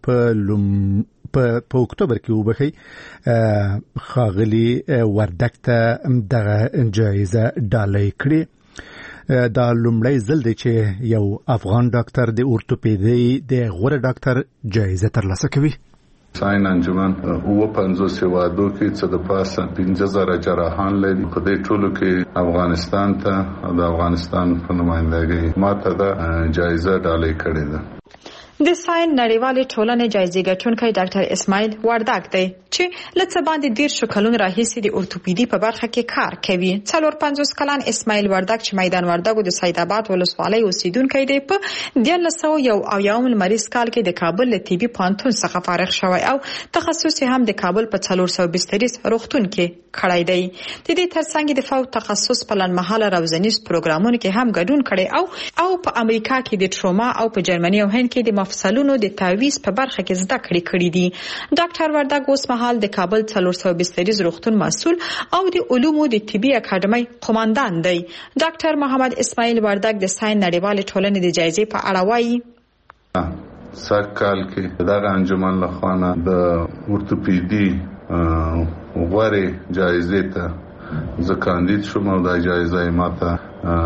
په اکتوبر کې وبخي خاغلی وردګ ته دغه جایزه ډالۍ کړې. دا لومړی ځل دی چې یو افغان ډاکټر د اورتوپیدي د غوره ډاکټر جایزه ترلاسه کوي. ساين انجمن 50 هیوادو کې څه د پاسه 15000 جراحان لري. په دې ټولو کې افغانستان ته د افغانستان په نمائندګۍ ماته د جایزه ډالۍ کړې ده. د ساين نړیوالې ټولنې جایزې ګټونکی ډاکټر اسماعیل وردګ دی چې لڅ باندې 13 کلونه راهیسې د اورتوپیدي په برخه کې کار کوي. 450 کلن اسماعیل وردګ چې میدان وردګو د سید آباد ولسوالۍ اوسیدونکی دی په 1901 مریض کال کې د کابل له طبي پوهنتون څخه فارغ شوی او تخصص هم د کابل په 400 بستریز روغتون کې کړی دی. د دې ترڅنګ د فوق تخصص په لنډمهاله روزنیز پروګرامونو کې هم ګډون کړی او په امریکا کې د ټروما او په جرمني او هند کې د مفصلونو د تعویض په برخه کې زده کړې دي. ډاکټر وردګ اوس مهال د کابل 400 بستریز روغتون مسؤل او د علومو د طبي اکاډمۍ قوماندان دی. ډاکټر محمد اسماعیل وردګ د ساين نړیوالې ټولنې د جایزې په اړه وایي سرکال کې دغه انجمن له خوا د اورتوپیدي غوره جایزې ته زه کاندید شوم او دا جایزه ماته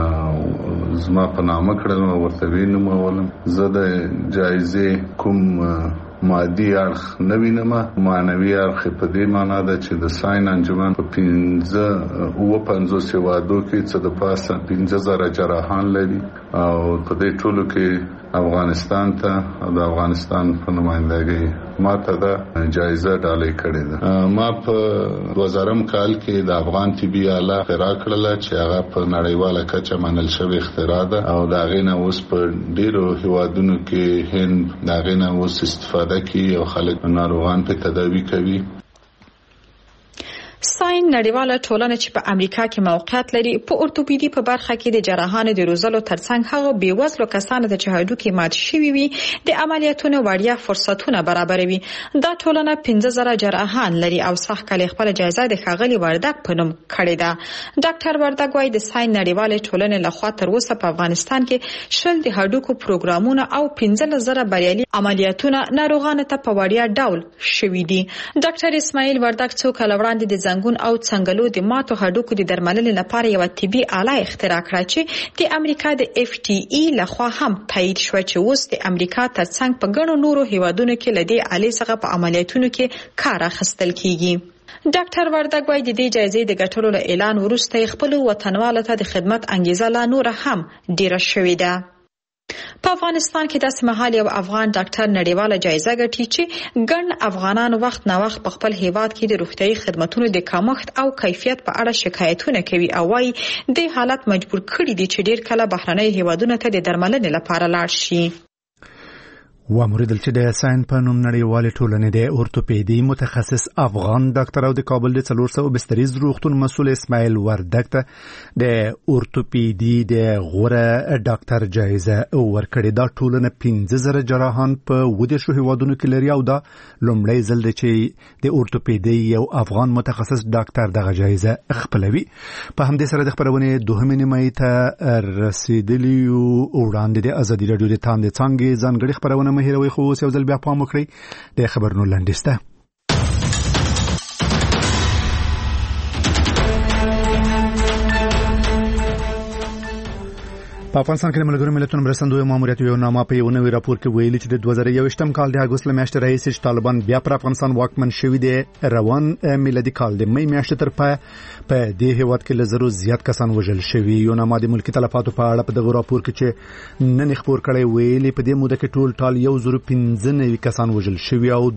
زما په نامه کړل او ورته وینم ولم. زه د جایزې کوم مادي اړخ نه وینم، معنوي اړخ په دې معنی ده چې د ساين انجمن په 50 هیوادو کې څه د پاسه 15000 جراحان لري او په دې ټولو کې افغانستان ته د افغانستان په نمائندګۍ ماته د جایزه ډالۍ کړې ده. ما په 2000 کال کې د افغان طبي آله اختراع کړله چې هغه په نړیواله کچه منل شوی اختراع ده او دا غینه اوس په ډیرو هیوادونو کې هند دا غینه اوس استفاده کوي او خلک ناروغان په تداوی کوي. ساين نړیواله ټولنه چې په امریکا کې موقعیت لري په اورتوپیدي په برخه کې د جراحانو د روزلو ترڅنګ هغه بیوزلو کسانو ته چې هډوکي مات شوي وي د عملیاتونو وړیا فرصتونه برابروي. دا ټولنه 15000 جراحان لري او سخت کلی خپل جایزه د ښاغلي وردګ په نوم کړې ده. ډاکټر وردګ وايي د ساين نړیواله ټولنې لخوا تر اوسه په افغانستان کې 10 د هډوکو پروګرامونه او 15000 بریالي عملیاتونه ناروغانو ته په وړیا ډول شوي دي. ډاکټر اسماعیل وردګ څو کال وړاندې د زنګون او څنګلو د ماتو هډوکو د درملنې لپاره یو طبي آله اختراع کړه چې د امریکا د FTE لخوا هم تایید شو چې اوس د امریکا ترڅنګ په ګڼو نورو هیوادونو کې لدی آلې څخه په عملیاتونو کې کار اخیستل کیږي. ډاکټر وردګ وايي د دې جایزې د ګټلو له اعلان وروسته خپل وطنوالو ته د خدمت انګیزه لا نور هم ډیره شوې ده. په افغانستان کې داسې مهال یو افغان ډاکټر نړیواله جایزه ګټي چې ګڼ افغانان وخت نه وخت په خپل هیواد کې د روغتیايي خدماتو د کمښت او کیفیت په اړه شکایتونه کوي او وايي د حالت مجبور کړي دي چې ډیر کله بهرنۍ هیوادونو ته د درملنې لپاره لاړ شي. واموریدل چې د ساين په نوم نړیوالې ټولنې د اورتوپیدي متخصص افغان ډاکټر او د کابل د 400 بستریز روغتون مسؤل اسماعیل وردګ ته د اورتوپیدي د غوره ډاکټر جایزه ورکړې. دا ټولنه 15000 جراحان په 10 هیوادونو کې لري او دا لومړی ځل دی چې د اورتوپیدي یو افغان متخصص ډاکټر دغه جایزه خپلوي. په همدې سره د خبرونه دوهمې نیمایي ته رسیدلی وړاندې د ازادي رادیو د تاندې څنګه ځانګړي خبرونه مهیروي خو اوس یو ځل بیا پام وکړئ د خبرونو لنډیسته. په افغانستان کې د ملګرو ملتونو مرستندوی ماموریت یو نامه په یو نوی راپور کې ویلي چې د 2021م کال د اګوست میاشتې راهیسې چې طالبان بیا پر افغانستان واکمن شوي دي روان میلادي کال د مې میاشتې تر پای په دې هیواد کې له زرو زیات کسان وژل شوي. یو نامه د ملکی تلفاتو په اړه په دغه راپور کې چې نن خبر کړی ویلي په دې موده کې ټال 1015 کسان وژل شوي او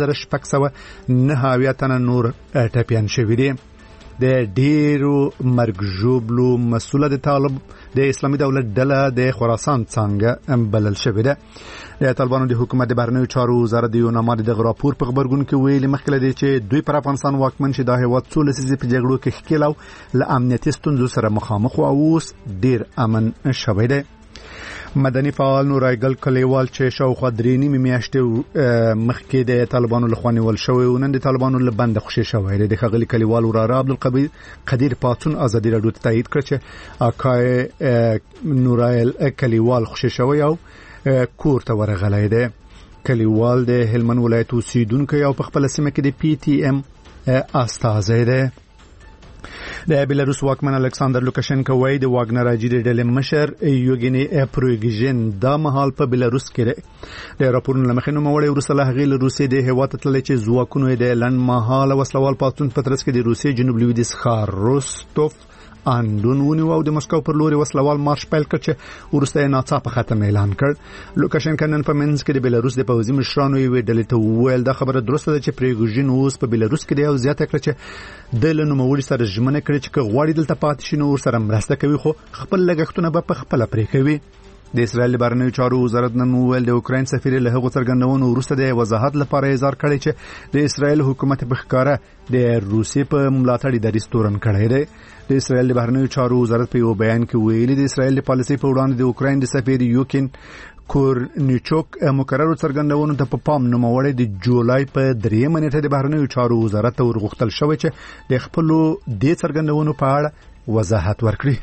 2609 تنه نور ټپيان شوي دي. د ډیرو مرګ ژوبلو مسؤل د طالب د اسلامي دولت ډله د خراسان څنګه بلل شوې ده. د طالبانو د حکومت د بهرنیو چارو وزارت د یو نامه د راپور په خبرګون کې ویلي مخکې لدی چې دوی پر افغانستان واکمن شي د هیواد څو لسیزې په جګړو کې ښکیل او له امنیتي ستونزو سره مخامخ او اوس ډیر امن شوی دی. مدني فعال نورایګل کلیوال چې شاوخوا 3 میاشتې مخکې د طالبانو لخوا نیول شوی او نن د طالبانو له بند خوشي شوی دی. د خغلی کلیوال وراره عبدالقدیر پاتون ازادي رادیو ته تایید کړ چې اکای نورایل کلیوال خوشي شوی او کور ته ورغلی دی. کلیوال د هلمند ولایت اوسیدونکی او په خپل سیمه کې د PTM استازی دی. د بیلاروس واکمن الکساندر لوکاشنکو وایي د واګنر اجیر ډلې مشر یوګینی پروګیژن د مهال په بیلاروس کې د راپورونو لمخې نو موړی ورسله غیل روسي د هیواد تل چې ځواکونو د لند مهال وسلوال پاتون پترس کې د روسي جنوب لویدیځ ښار روستوف اندون ونیو او د مسکو پر لوري وسلوال مارش پیل کړ چې ورسته ناڅاپه ختم اعلان کړ. لوکاشنکو نن په منځ کې د بیلاروس د پوځي مشرانو یو ډلې ته وویل د خبره درسته ده چې پریګوژن اوس په بیلاروس کې دی او زیاته کړ چې د لنوموړي سره ژمنه کړې چې غواړي دلته پاتې شي نو سره مرسته کوي خو خپل لګښتونه به په خپل پرې کوي. د اسرائیل بهرنیو چارو وزارت نن ویل د اوکراین سفیر له هغو څرګندونو وروسته د وضاحت لپاره اظهار کړی چې د اسرائیل حکومت په ښکاره د روسي په ملاتړ اداري ستورن کړی دی. د اسرائیل بهرنیو چارو وزارت په یو بیان کې ویلي د اسرائیل پالیسي په وړاندې د اوکراین د سفیر یوکین کورنیچوک مقررو څرګندونو ته په پام نوموړی د جولای په 3 نیټه د بهرنیو چارو وزارت ته ورغوښتل شوی چې د خپل د څرګندونو په اړه وضاحت ورکړي.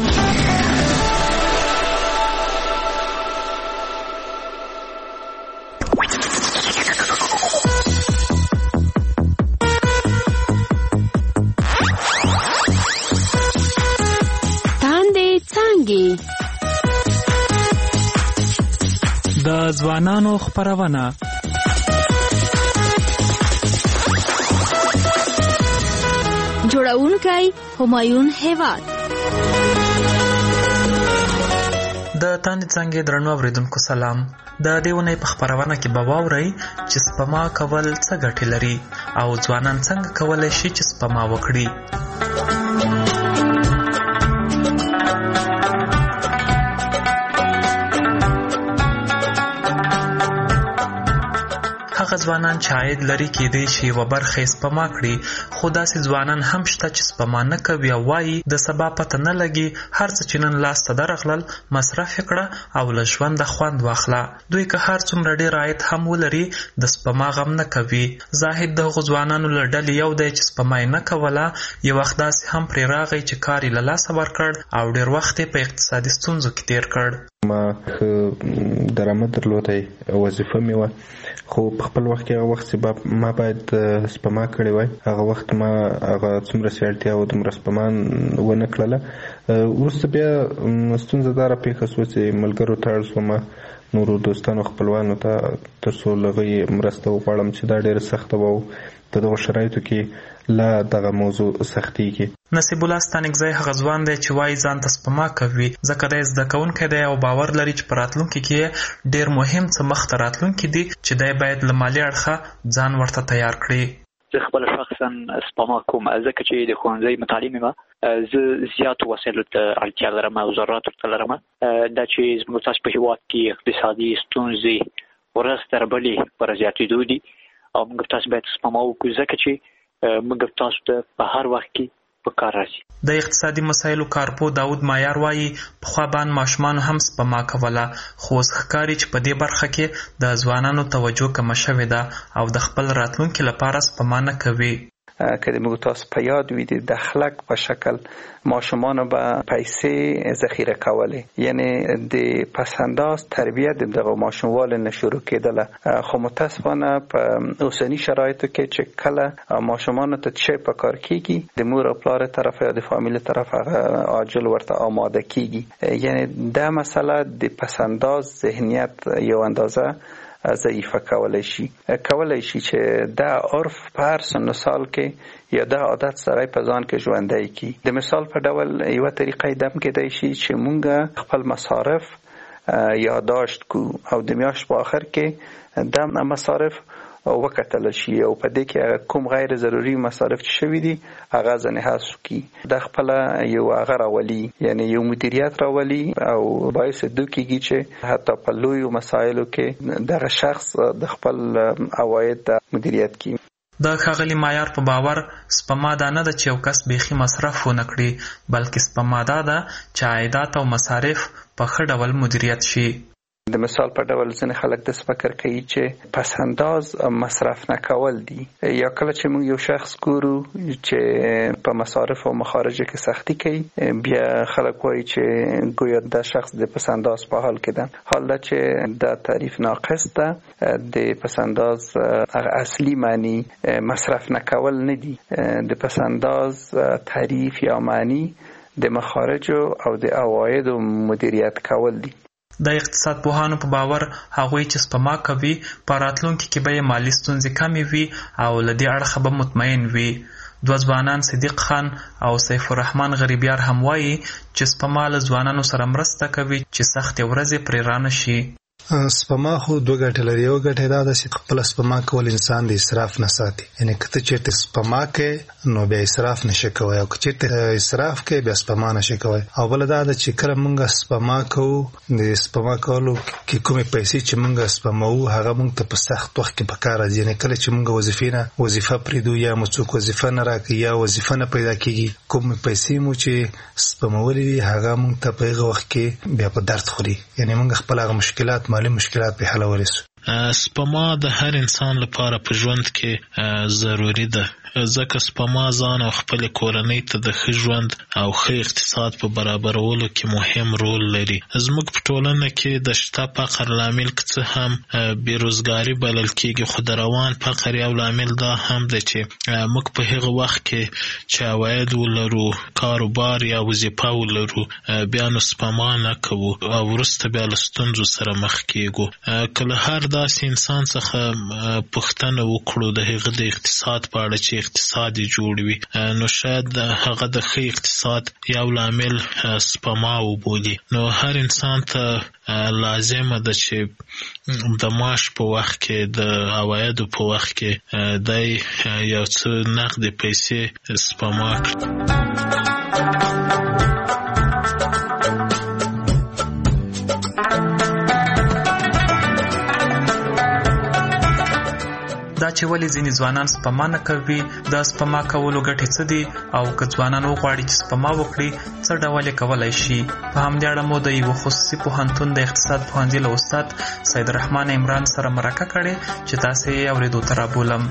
د ځوانانو خبرونه جوړونکی همایون هیواد د تاندې څنګه درنو اوریدونکو سلام. د دیونه په خبرونه کې به واورئ چې سپما کول څه ګټه لري او ځوانان څنګه کولای شي چې سپما وکړي. هغه ځوانان چې عاید لري کېدای شي یوه برخه یې سپما کړي، خو داسې ځوانان هم شته چې سپما نه کوي او وایي د سبا پته نه لګي، هر څه چې نن لاس ته درغلل مصرف یې کړه او له ژونده خوند واخله. دوی که هر څومره ډېر عاید هم ولري د سپما غم نه کوي. زاهد د هغو ځوانانو له ډلې یو دی چې سپما یې نه کوله. یو وخت داسې هم پرې راغی چې کار یې له لاسه ورکړ او ډېر وخت یې په اقتصادي ستونزو کې تېر کړ. ما درآمد درلودی، وظیفه مې وه، خو په خپل وخت کې هغه وخت چې ما باید سپما کړې وای، هغه وخت ما هغه څومره چې اړتیا وه دومره سپما ونه کړله. وروسته بیا ستونزه دا راپېښه شوه چې ملګرو ته اړ شوم نورو دوستانو خپلوانو ته تر څو له هغوی مرسته وغواړم چې دا ډېره سخته وه او په دغو شرایطو کې لا دغه موضوع سختېږي. نصیب الله ستانکزی هغه ځوان دی چې وایي ځان ته سپما کوي ځکه دی زده کوونکی دی او باور لري چې په راتلونکي کې ډېر مهم څه مخته راتلونکي دي چې دی باید له مالي اړخه ځان ورته تیار کړي. زه خپله شخصا سپما کوم ځکه چې د ښوونځي متعلم یم. زه زیاتو وسایلو ته اړتیا لرم او ضرورت ورته لرم. دا چې زموږ تاسو په هېواد کې اقتصادي ستونزې ورځ تر بلې پر زیاتېدو دي او موږ تاسو باید سپما وکړو ځکه چې موږ تاسو ته په هر وخت کې په کار راځي. د اقتصادي مسایلو کارپو داود مایار وایي پخوا باندې ماشومانو هم سپما کوله، خو اوس ښکاري چې په دې برخه کې د ځوانانو توجه کمه شوې ده او د خپل راتلونکي لپاره سپما نه کوي. که د موږ تاسو په یاد وي د دخلک په شکل ماشومانو به پیسې ذخیره کولې، یعنی د پسنداز تربیت دغه ماشوموالو نه شروع کېدله. خو متاسفانه په اوسني شرایطو کې چې کله ماشومانو ته څه په کار کېږي د مور او پلار طرف یا د فامیل طرف هغه عاجل ورته آماده کېږي. یعنی دا مسله د پسنداز ذهنیت یو اندازه ضعیفه کولای شي چې دا عرف په هر سن و سال کې یا دا عادت سره په ځان کې ژوندی کړي. د مثال په ډول یوه طریقه دم کېدای شي چې مونږ خپل مصارف یادداشت کو او د میاشت په آخر کې دا مصارف وکتل شي او په دې کې کوم غیر ضروري مصارف چې شوي دي هغه ځنې حذف کړي. دا خپل یو هغه راولي، یعنی یو مدیریت راولي او باعث دو کېږي چې حتی په لویو مسایلو کې دغه شخص د خپل عواید مدیریت کړي. د ښاغلي مایار په باور سپما دا نه ده چې یو کس بیخي مصرف ونه کړي، بلکې سپما دا ده چې عایدات او مصارف په ښه ډول مدیریت شي. د مثال په ډول ځینې خلک داسې فکر کوي چې پس انداز مصرف نه کول دي. یا کله چې موږ یو شخص ګورو چې په مصارف او مخارجو کې سختی کوي، بیا خلک وایي چې ګویا دا شخص د پس انداز په حال کې ده. حال دا چې دا تعریف ناقص ده. د پس انداز اصلي معنی مصرف نه کول نه دي. د پس انداز تعریف یا معنی د مخارجو او د عوایدو مدیریت کول دي. د اقتصاد پوهانو په باور هغوی چې سپما کوي په راتلونکي کې به یې مالي ستونزې کمې وي او له دې اړخه به مطمئن وي. دوه ځوانان صدیق خان او سیف الرحمن غریبیار هم وایي چې سپما له ځوانانو سره مرسته کوي چې سختې ورځې پرې رانه شي. سپما خو دوه ګټې لري. یو ګټه دا ده چې خپل سپما کول انسان د اسراف نه ساتي. یعنی که ته چېرته سپما کوې نو بیا اسراف نشي کوی او که چېرته اسراف کوې بیا سپما نشي کوی. او بله دا ده چې کله موږ سپما کوو د سپما کولو کې کومې پیسې چې موږ سپموو هغه موږ ته په سخت وخت کې په کار راځي. یعنی کله چې موږ وظیفه پرېږدو یا مو څوک وظیفه نه راکوي یا وظیفه نه پیدا کېږي، کومې پیسې مو چې سپمولې وي هغه موږ ته په هغه وخت کې بیا په درد خوري. یعنی موږ خپل هغه مالي مشکلات په حلولای شو. سپما د هر انسان لپاره په ژوند کې ضروری ده، ځکه سپما ځان او خپل کورنۍ ته د ښه ژوند او ښه اقتصاد په برابرولو کې مهم رول لري. زموږ په ټولنه کې د شته فقر لامل که څه هم بیروزګاري بلل کېږي، خو د روان فقر یو لامل دا هم ده چې موږ په هغه وخت کې چې عواید ولرو، کاروبار یا وظیفه ولرو، بیا نو سپما نه کوو او وروسته بیا له ستونزو سره مخ کېږو. که له هر داسې انسان څخه پوښتنه وکړو د هغه د اقتصاد په اړه چې اقتصاد جوړ وي، نو شاید هغه د ښه اقتصاد یو لامل سپما وبولي. نو هر انسان ته لازمه ده چې د معاش په وخت کې د عوایدو په وخت کې دی یو څه نقد پیسې سپما کړي. دا چې ولې ځینې ځوانان سپما نه کوي، د سپما کولو ګټې څه دي، او که ځوانان وغواړي چې سپما وکړي څه ډول یې کولی شي. په همدې اړه مو د یوه خصوصي پوهنتون د اقتصاد پوهنځي له استاد سید الرحمن عمران سره مرکه کړې چې تاسې یې اورېدو ته رابولم.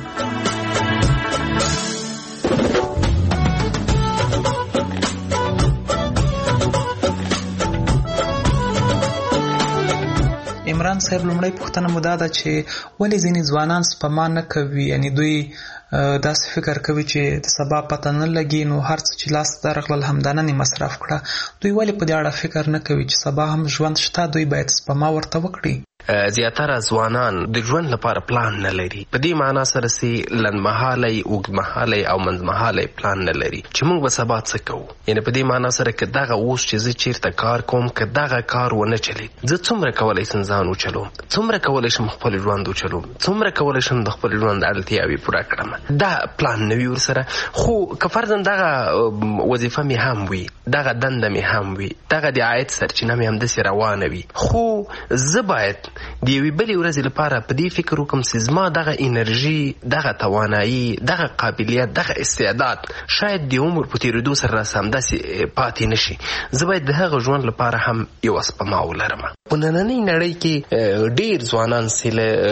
عمران صاحب، لومړی پوښتنه مو دا ده چې ولې ځینې ځوانان سپما نه کوي، یعنی دوی داسې فکر کوي چې د سبا پته نه لګي، نو هر څه چې لاس ته راغلل همدا نن یې مصرف کړه. دوی ولې په دې اړه فکر نه کوي چې سبا هم ژوند شته، دوی باید سپما ورته وکړي؟ زیاتره ځوانان د ژوند لپاره پلان نه لري. په دې معنا سره چې لنډمهالی، اوږدمهالی او منځمهالی پلان نه لري چې موږ به سبا څه کوو. یعنی په دې معنا سره که دغه اوس چې زه چیرته کار کوم، که دغه کار ونه چلید، زه څومره کولی شم ځان وچلوم، څومره کولی شم خپل ژوند وچلوم، څومره کولی شم د خپل ژوند اړتیاوې پوره کړم. دا پلان نه وي ورسره. خو که فرضاً دغه وظیفه مې هم وي، دغه دنده مې هم وي، دغه د عاید سرچینه مې همداسې روانه وي، خو زه باید د یوې بلې ورځې لپاره په دې فکر وکړم چې زما دغه انرژي، دغه توانایي، دغه قابلیت، دغه استعداد شاید د عمر په تېرېدو سره راسه همداسې پاتې نه شي. زه باید د هغه ژوند لپاره هم یوه سپما ولرم. په نننۍ نړۍ کې ډېر ځوانان چې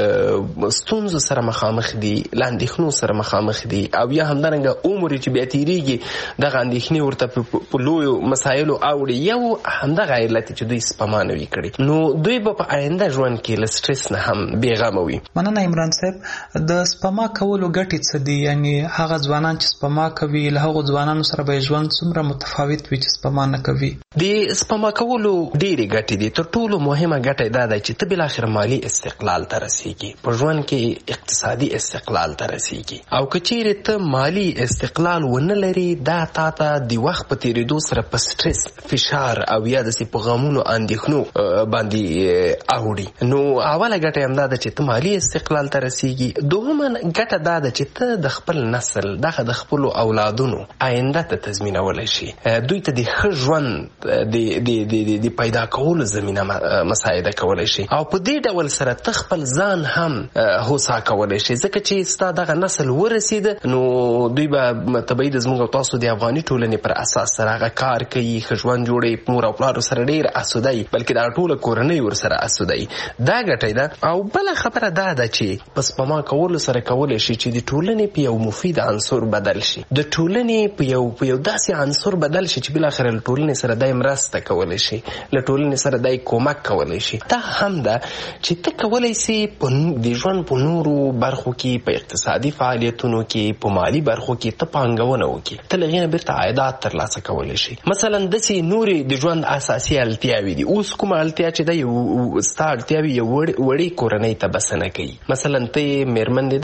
له ستونزو سره مخامخ دي، له اندېښنو سره مخامخ دي، او یا همدارنګه عمر چې بیا تېرېږي دغه اندېښنې ورته په لویو مسایلو اوړي. یو همدغه علت چې دوی سپما نه وي کړې، نو دوی به په آینده ژوند کې له سټرس نه هم بېغمه وي. مننه عمران صاحب. د سپما کولو ګټې څه دي؟ یعنی هغه ځوانان چې سپما کوي له هغو ځوانانو سره به ژوند څومره متفاوت وي چې سپما نه کوي؟ د سپما کولو ډېرې ګټې دي. تر ټولو مهمه ګټه دا ده چې ته بالاخره مالي استقلال ته رسېږي، په ژوند کې اقتصادي استقلال ته رسېږي. او که چیرې ته مالي استقلال ونه لري، دا تا ته د وخت په تېرېدو سره په سټرس، فشار او یا داسې په غمونو اندېښنو باندې اوړي. نو اوله ګټه هم دا ده چې ته مالي استقلال ته رسېږي. دوهمه ګټه دا ده چې ته د خپل نسل، دغه د خپلو اولادونو آینده ته تضمینولی شي، دوی ته د ښه ژوند د پیدا کولو زمینه مساعده کولی شي. او په دې ډول سره ته خپل ځان هم هوسا کولی شي، ځکه چې ستا دغه نسل ورسېده نو دوی به طبیعي د زموږ او تاسو د افغاني ټولنې پر اساس سره هغه کار کوي، ښه ژوند جوړوي، مور او پلارو سره ډېر اسوده وي، بلکې دا ټوله کورنۍ ورسره اسوده وي. دا ګټه ده. او بله خبره دا ده چې په سپما کولو سره کولی شي چې د ټولنې په یو مفید عنصر بدل شي، د ټولنې په یو داسې عنصر بدل شي چې بالاخره له ټولنې سره دای مرسته کولی شي، له ټولنې سره دای کومک کولی شي. دا هم ده چې ته کولی سي د ژوند په نورو برخو کې، په اقتصادي فعالیتونو کې، په مالي برخو کې ته پانګونه وکړي، ته له هغې نه بیرته عایدات ترلاسه کولی شي. مثلا داسې نورې د ژوند اساسي اړتیاوې دي. اوس کومه اړتیا چې ده ستا اړتیاوې یو وړې کورنۍ ته بسنه کوي. مثلا ته یې مېرمن دې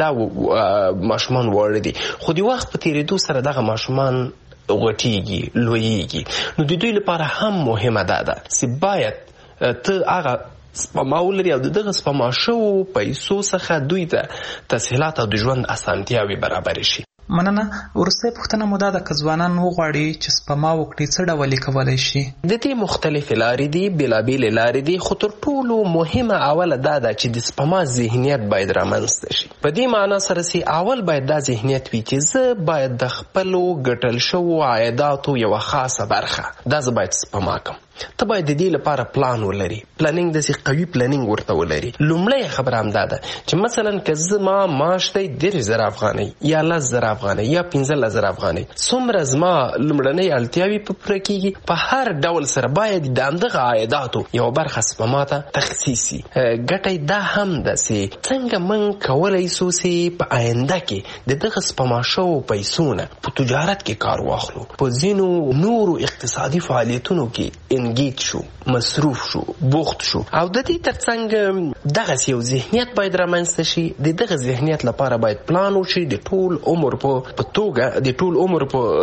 دا ماشومان واړه دي، خو د وخت په تېرېدو سره دغه ماشومان غټېږي، لویېږي. نو د دوی لپاره هم مهمه ده چې باید ته هغه سپما ولري او دغه سپما شوو پیسو څخه دوی ته تسهیلات او د ژوند اسانتیاوې برابرې شي. مننه. وروستۍ پوښتنه مو دا ده که ځوانان وغواړي چې سپما وکړي څه ډول یې کولی شي؟ د دې مختلفې لارې دي، بېلابېلې لارې دي، خو تر ټولو مهمه اوله دا ده چې د سپما ذهنیت باید رامنځته شي. په دې معنا سره چې اول باید دا ذهنیت وي چې زه باید د خپلو ګټل شوو عایداتو یوه خاصه برخه دا زه باید سپما کړم. ته باید د دې لپاره پلان ولري، پلانینګ داسې قوي پلانینګ ورته ولري. لومړی خبره هم دا ده چې مثلا که زما معاش دی 10,000 افغانۍ یا 10,000 افغانۍ یا 15,000 افغانۍ، څومره زما لومړنۍ اړتیاوې په پوره کېږي، په هر ډول سره باید د همدغه عایداتو یوه برخه سپما ته تخصیص شي. ګټه دا هم ده چې څنګه موږ کولی شو چې په آینده کې د دغه سپما شوو پیسو نه په تجارت کې کار واخلو، په ځینو نورو اقتصادي فعالیتونو کې انګیج شو، مصروف شو، بوخت شو. او د دې ترڅنګ دغه یو ذهنیت باید رامنځته شي. د دغه ذهنیت لپاره باید پلان وشي د ټول عمر په توګه، د ټول عمر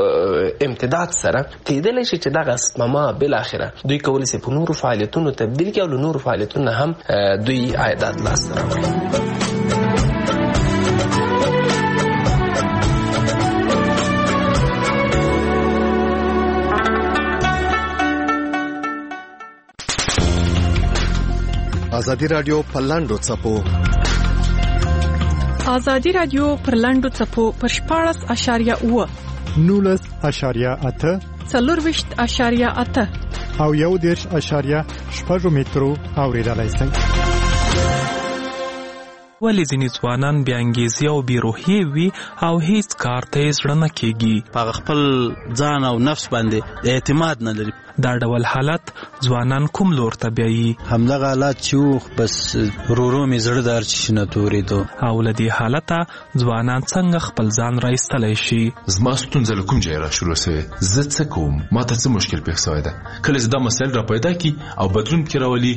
په امتداد سره کېدلی شي چې دغه سپما بالاخره دوی کولی شي په نورو فعالیتونو تبدیل کړي او له نورو فعالیتونو هم دوی عایدات لاسته راوړي. ازادي رادیو په لاندو څپو ازادي رادیو پر لنډو څپو پر 14.8 19.8 4.8 او 1.8 مترو اوریدلای شئ. ولې ځینې ځوانان بې انګیزې او بې روحیې وي او هیڅ کار ته یې زړه نه کېږي، په خپل ځان او نفس باندې اعتماد نه لري. دا ډول حالت ځوانان کوم لور ته بیایي؟ همدغه حالت چې بس ورو مې زړه دار چې نه تورېدو. او له دې حالته ځوانان څنګه خپل ځان راایستلی شي؟ زما ستونزه له کوم ځایه راشروع سوې، زه څه کوم، ماته څه مشکل پېښ سوی ده. کله چې دا مسایل را پیدا کړي او بدلون پکې راولي،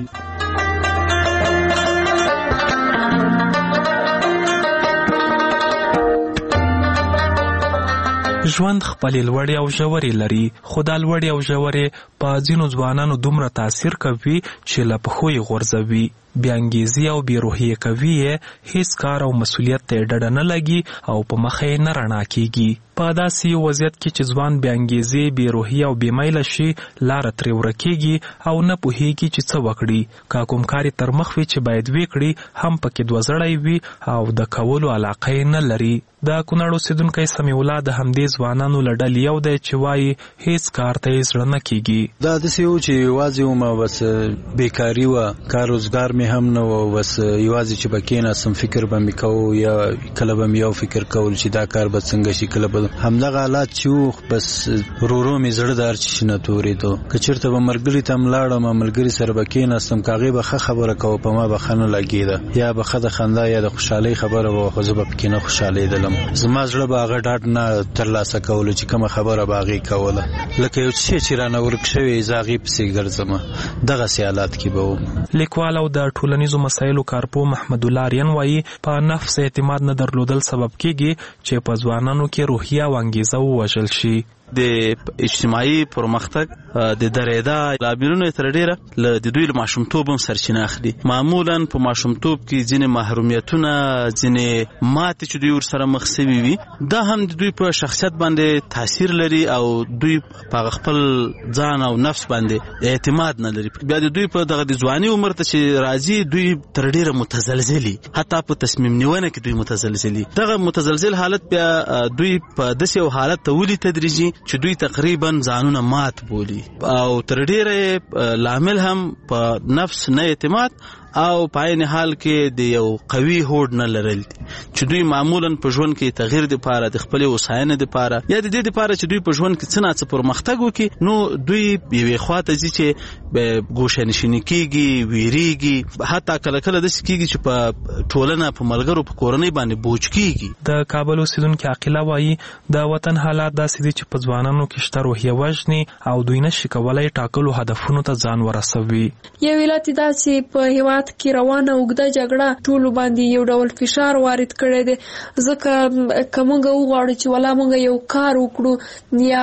ژوند خپلې لوړې او ژورې لري، خو دا لوړې او ژورې په ځینو ځوانانو دومره تاثیر کوي چې له پښو یې غورځوي. بې انګیزې او بې روحیې کوي یې، هیڅ کار او مسؤلیت ته یې ډډه نه لګي او په مخه یې نه رڼا کېږي. په داسې وضعیت کې چې ځوان بې انګیزې، بې روحیې او بې میله شي، لاره ترې ورکېږي او نه پوهېږي چې څه وکړي. که کوم کار یې تر مخ وي چې باید ویې کړي، هم پکې دوزړی وي او د کولو علاقه یې نه لري. د کونړ اوسېدونکی سمیع الله د همدې ځوانانو له ډلې یو دی چې وایي هیڅ کار ته یې زړه نه کېږي. دا داسې و چې یوازې وم، بس بېکاري وه، کار روزګار مې هم نه و، بس یوازې چې به کېناستم فکر به مې کوو، یا کله به مې یو فکر کول چې دا کار به څنګه شي، کله به همدغه حالات چې و، بس ورو مې زړه دار چې نه تورېدو. که چېرته به ملګري ته هم لاړم، ملګري سره به کېناستم، که هغې به ښه خبره کوه، په ما به ښه نه لګېده، یا به ښه د خندا یا د خوشحالۍ خبره به وه، خو زه به پکې نه خوشحالېدلم. زما زړه به هغه ډاډ نه ترلاسه کولو چې کومه خبره به هغې کوله، لکه یو څه چې رانه ورک شوی زه هغې پسې ګرځم. دغسې حالات کې به وم. لیکوال او د ټولنیزو مسایلو کارپوه محمد الله آریان وایي په نفس اعتماد نه درلودل سبب کېږي چې په ځوانانو کې روحیه او انګیزه ووژل شي. د اجتماعي پرمختګ د درېدا لاملونه تر ډیره د دوی له ماشومتوب هم سرچینه اخلي. معمولا په ماشومتوب کې ځینې محرومیتونه، ځینې ماتې چې دوی ورسره مخ سوي وي، دا هم د دوی په شخصیت باندې تاثیر لري او دوی په خپل ځان او نفس باندې اعتماد نه لري. بیا د دوی په دغه د ځواني عمر ته چې راځي، دوی تر ډیره متزلزلي، حتی په تصمیم نیونه کې دوی متزلزلي. دغه متزلزل حالت بیا دوی په داسې یو حالت ته ولي تدریجي چې دوی تقریبا ځانونه مات بولي او تر ډیره لامل هم په نفس نه اعتماد او په عین حال کې د یو قوي هوډ نه لرل دي چې دوی معمولا په ژوند کې تغییر لپاره، د خپل وساینې لپاره، یا د دې لپاره چې دوی په ژوند کې څه نه څه پرمختګ وکړي، نو دوی یوې خواته ځي چې ګوشه نشیني کېږي، ویریږي، حتی کله کله داسې کېږي چې په ټولنه، په ملګرو، په کورنۍ باندې بوج کېږي. د کابل اوسېدونکي عاقله وایي د وطن حالات داسې دي چې په ځوانانو کې شته روحیه وژني او دوی نشي کولی ټاکلو هدفونو ته ځان ورسوي. یو علت دا چې په هېواد کې روانه اوږده جګړه ټولو باندې یو ډول فشار وارد کړی دی، ځکه که موږ وغواړو چې ولا موږ یو کار وکړو یا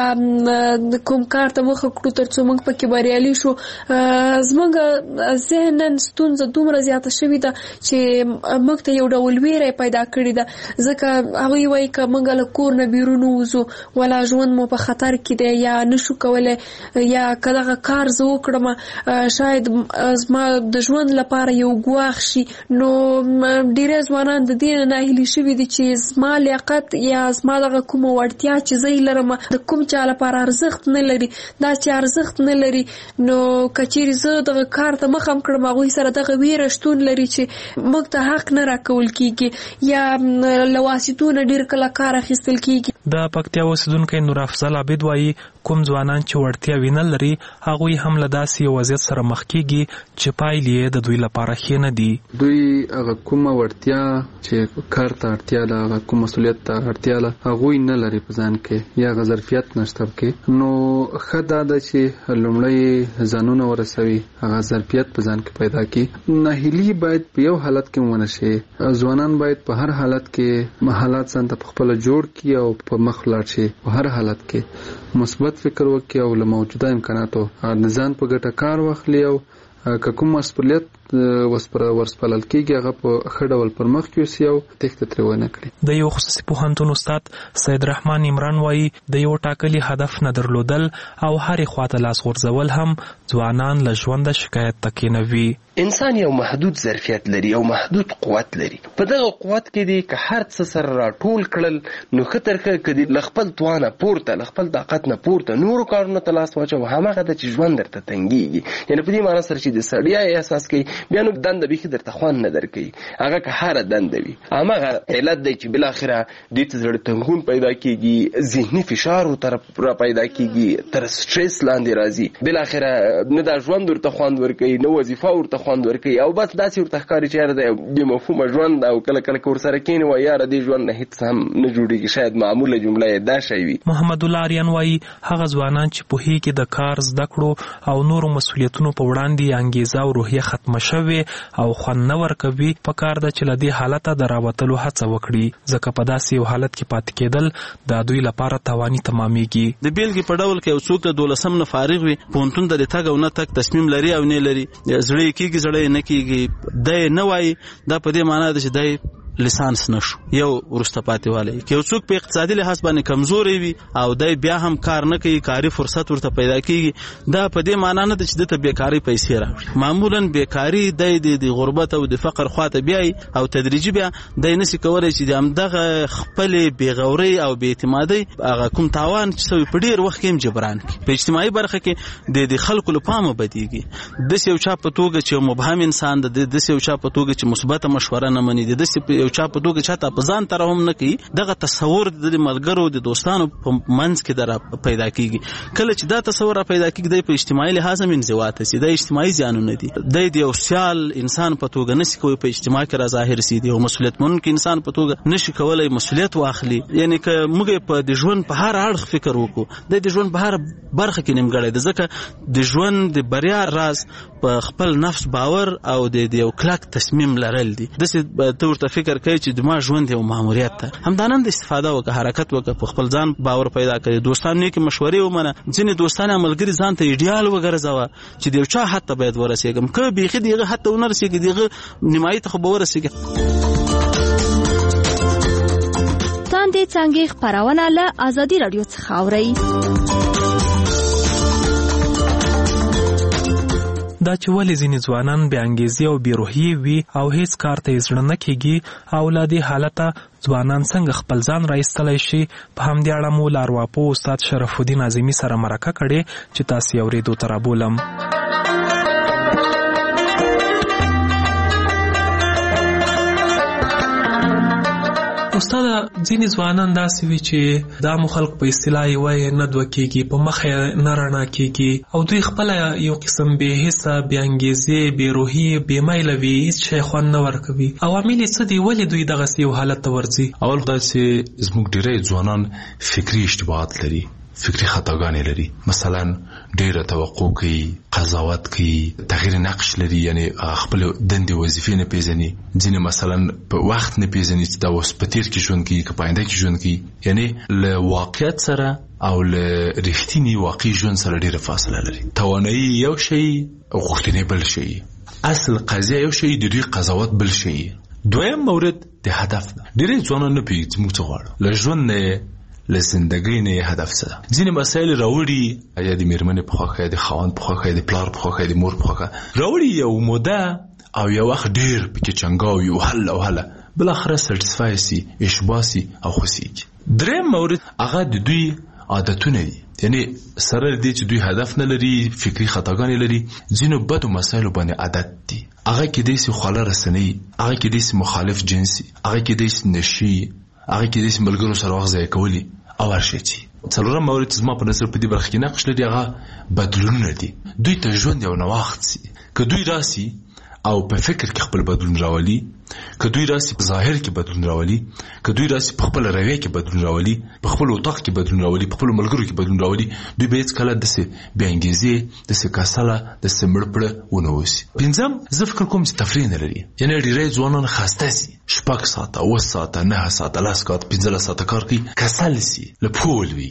کوم کار ته مخه کړو تر څو موږ پکې بریالي شو، زموږ ذهناً ستونزه دومره زیاته شوې ده چې موږ ته یو ډول ویره پیدا کړې ده. ځکه هغوی وایي که موږ له کور نه بیرون ووځو، ولا ژوند مو په خطر کې دی، یا نشو کولی، یا که دغه کار زه وکړم شاید زما د ژوند لپاره یو ګواښ شي. نو ډېری ځوانان د دې نه ناهیلي شوي دي چې زما لیاقت یا زما دغه کومه وړتیا چې زه یې لرم د کوم چا لپاره ارزښت نه لري. دا چې ارزښت نه لري، نو که چیرې زه دغه کار ته مخه کړم، هغوی سره دغه ویره شتون لري چې موږ ته حق نه راکول کېږي، یا له واسطو نه ډېر کله کار اخیستل کېږي. د پکتیا اوسېدونکی نور افضل عابد وایي کوم ځوانان چې وړتیاوې نه لري، هغوی هم له داسې یو وضعیت سره مخ کېږي چې پایلې یې د دوی لپاره ښې نه دي. دوی هغه کومه وړتیا چې کار ته اړتیا ده، هغه کوم مسؤلیت ته اړتیا ده، هغوی نه لري په ځان کې، یا هغه ظرفیت نشته پکې. نو ښه دا ده چې لومړی ځانونه ورسوي، هغه ظرفیت په ځان کې پیدا کړي. ناهیلي باید په یو حالت کې ونه شي. ځوانان باید په هر حالت کې حالات ځان ته خپله جوړ کړي او په مخ ولاړ شي. په هر حالت کې مثبت فکر وکړي او له موجوده امکاناتو د ځان په ګټه کار واخلي، او که کوم مسؤلیت ورسپلل کېږي هغه په ښه ډول پر مخ یوسي او تېښته ترې ونه کړي. د یو خصوصي پوهنتون استاد سید رحمان عمران وایي د یو ټاکلي هدف نه درلودل او هرې خواته لاس غورځول هم ځوانان له ژونده شکایت ته کېنوي. انسان یو محدود ظرفیت لري او محدود قوت لري. په دغه قوت کې دی که هر څه سره راټول کړل نو ښه تر ښه که دې له خپل توانه پورته له خپل طاقت نه پورته نورو کارونو ته لاس واچوه هماغه ده چې ژوند درته تنګېږي. یعنې په دې معنا سره چې د ستړیا احساس کوي بیا نو دنده بیخي درته خوند نه درکوي. هغه که هره دنده وي هماغه علت دی چې بالاخره دې ته زړه تنګون پیدا کېږي، ذهني فشار ورته را پیدا کېږي، تر سټرس لاندې راځي. بالاخره نه دا ژوند ورته خوند ورکوي نه وظیفه ورته خوند ورکوي او بس داسې ورته ښکاري چې یاره د بې مفهومه ژوند او کله کله که ورسره کښېني وایي یاره دې ژوند نه هېڅ هم نه جوړېږي. شاید معموله جمله یې دا شی وي. محمد الله اریان وایي هغه ځوانان چې پوهېږي د کار زده کړو او نورو مسؤلیتونو په وړاندې انګیزه او روحیه ختمه شوې او خوند نه ورکوي پکار ده چې له دې حالته د راوتلو هڅه وکړي ځکه په داسې یو حالت کې پاتې کېدل د دوی لپاره تاواني تمامېږي. د بیلګې په ډول کې یو څوک د 12 نه فارغ وي پوهنتون ته د تګ او نه تګ تصمیم لري او نه لري، زړه یې کېږي زړه یې نه کېږي، دی نه وایي دا په دې معنا ده چې دی لسانس نشو یو ورسته پاتې والی. که یو څوک په اقتصادي لحاظ باندې کمزوري وي او دی بیا هم کار نه کوي، کاري فرصت ورته پیدا کېږي، دا په دې معنا نه ده چې دته بیکاري پیسې راوړي. معمولا بیکاري دی د غربت او د فقر خواته بیایي او تدریجي بیا دی نشي کولی چې د همدغه خپلې بېغورۍ او بېاعتمادۍ هغه کوم تاوان چې سوی په ډېر وخت کې هم جبران کړي. په اجتماعي برخه کې د خلکو له پامه بدېږي. داسې یو چا په توګه چې مبهم انسان ده، داسې یو چا په توګه چې مثبته مشوره نه مني، داسې یو چا په توګه چاته په ځان ترحم نه کوي. دغه تصور د ملګرو د دوستانو په منځ کې در پیدا کیږي. کله چې دا تصور پیدا کیږي د په اجتماعي لحاظ هم انزوا ته سي، د اجتماعي زیانونه دي. د یو سیال انسان په توګه نشي کوي په اجتماع کې را ظاهر سي، د مسؤلیت منونکي انسان په توګه نشي کولای مسؤلیت واخلي. یعنی که موږ په د ژوند په هر اړخ فکر وکړو د ژوند په هر برخه کې نیمګړی ده، ځکه د ژوند د بریا راز په خپل نفس باور او د یو کلک تصمیم لرل دي. داسې ته ورته فکر کوي چې د ما ژوند یو ماموریت ده، همدانن د استفاده وکړه، حرکت وکړه، په خپل ځان باور پیدا کړي، دوستان نیکې مشورې ومنه. ځینې دوستان ملګري ځان ته ایډیال وګرځوه چې د یو چا حد ته باید ورسېږم، که بیخي د هغه حد ته ونه رسېږي د هغه نیمایي ته خو به ورسېږي. تاندې څانګې خپرونه له ازادي راډیو څخه اورئ. دا چې ولې ځینې ځوانان بې انګیزې او بې روحیې وي او هیڅ کار ته یې زړه نه کېږي او له دې حالته ځوانان څنګه خپل ځان راایستلی شي، په همدې اړه مو له ارواپوه استاد شرف الدین اعظمي سره مرکه کړې چې تاسې یې اورېدو ته رابولم. استاد ځینې ځوانان داسې وي چې دا مو خلق په اصطلاح یې وایي نه دوه کېږي، په مخ یې نه رڼا کېږي او دوی خپله یو قسم بې حسه، بې انګیزې، بې روحي، بې میله وي، هېڅ شی خوند نه ورکوي. عوامل یې څه دي؟ ولې دوی دغسې یو حالت ته ورځي؟ اول دا چې زموږ ډېری ځوانان فکري اشتباهات لري، فکری خطاګانې لري. مثلا ډېره توقع کوي، قضاوت کوي، تغییر نقش لري، یعنی خپل دندې وظیفې نه پیژني. ځینې مثلا په وخت نه پیژني چې دا اوس په تېر کې ژوند کوي که په آینده کې ژوند کوي. یعنی له واقعیت سره او له رښتیني واقعي ژوند سره ډېره فاصله لري. توانایي یو شی، غوښتنې بل شی، اصل قضیه یو شی، د دوی قضاوت بل شی. دویم مورد د هدف نه. ډېری ځوانان نه پوهېږي چې موږ څه غواړو له ژوند نه، له زندګۍ نه هدف څه ده. ځینې مسایل راوړي، یا د میرمنې په خوښه، یا د خاوند په خوښه، یا د پلار په خوښه، یا د مور په خوښه راوړي، یو موده او یو وخت ډېر پکې چنګاو وي، وهله وهله بالاخره سټسفای سي، اشباه سي او خوښېږي. دریم مورد هغه د دوی عادتونه دي. یعنی سره دې چې دوی هدف نه لري، فکري خطاګانې لري، ځینو بدو مسایلو باندې عادت دي. هغه کېدای سي خواله رسنۍ، هغه کېدای سي مخالف جنسي، هغه کېدای سي نشي، هغه کېدای سي ملګرو سره وخت ضایع کولی او هر شی چې. څلورم مورد چې زما په نظر په دې برخه کې نقش لري هغه بدلونونه دي. دوی ته ژوند یو نوښت سي. که دوی راسي او په فکر کې خپل بدلون راولي، که دوی راسي په ظاهر کې بدلون راولي، که دوی راسي په خپل رویه کې بدلون راولي، په خپل اتاق کې بدلون راولي، په خپل ملګرو کې بدلون راولي، دوی به هیڅ کله داسې بې انګیزې، داسې کسله، داسې مړ پړه ونه اوسي. پنځم، زه فکر کوم چې تفریح نه لري. یعنې ډېری ځوانان خسته سي، 6 ساعته، 8 ساعته، 9 ساعته، 10 ساعته، 15 ساعته کار کوي، کسل سي، له پښو ولوېږي.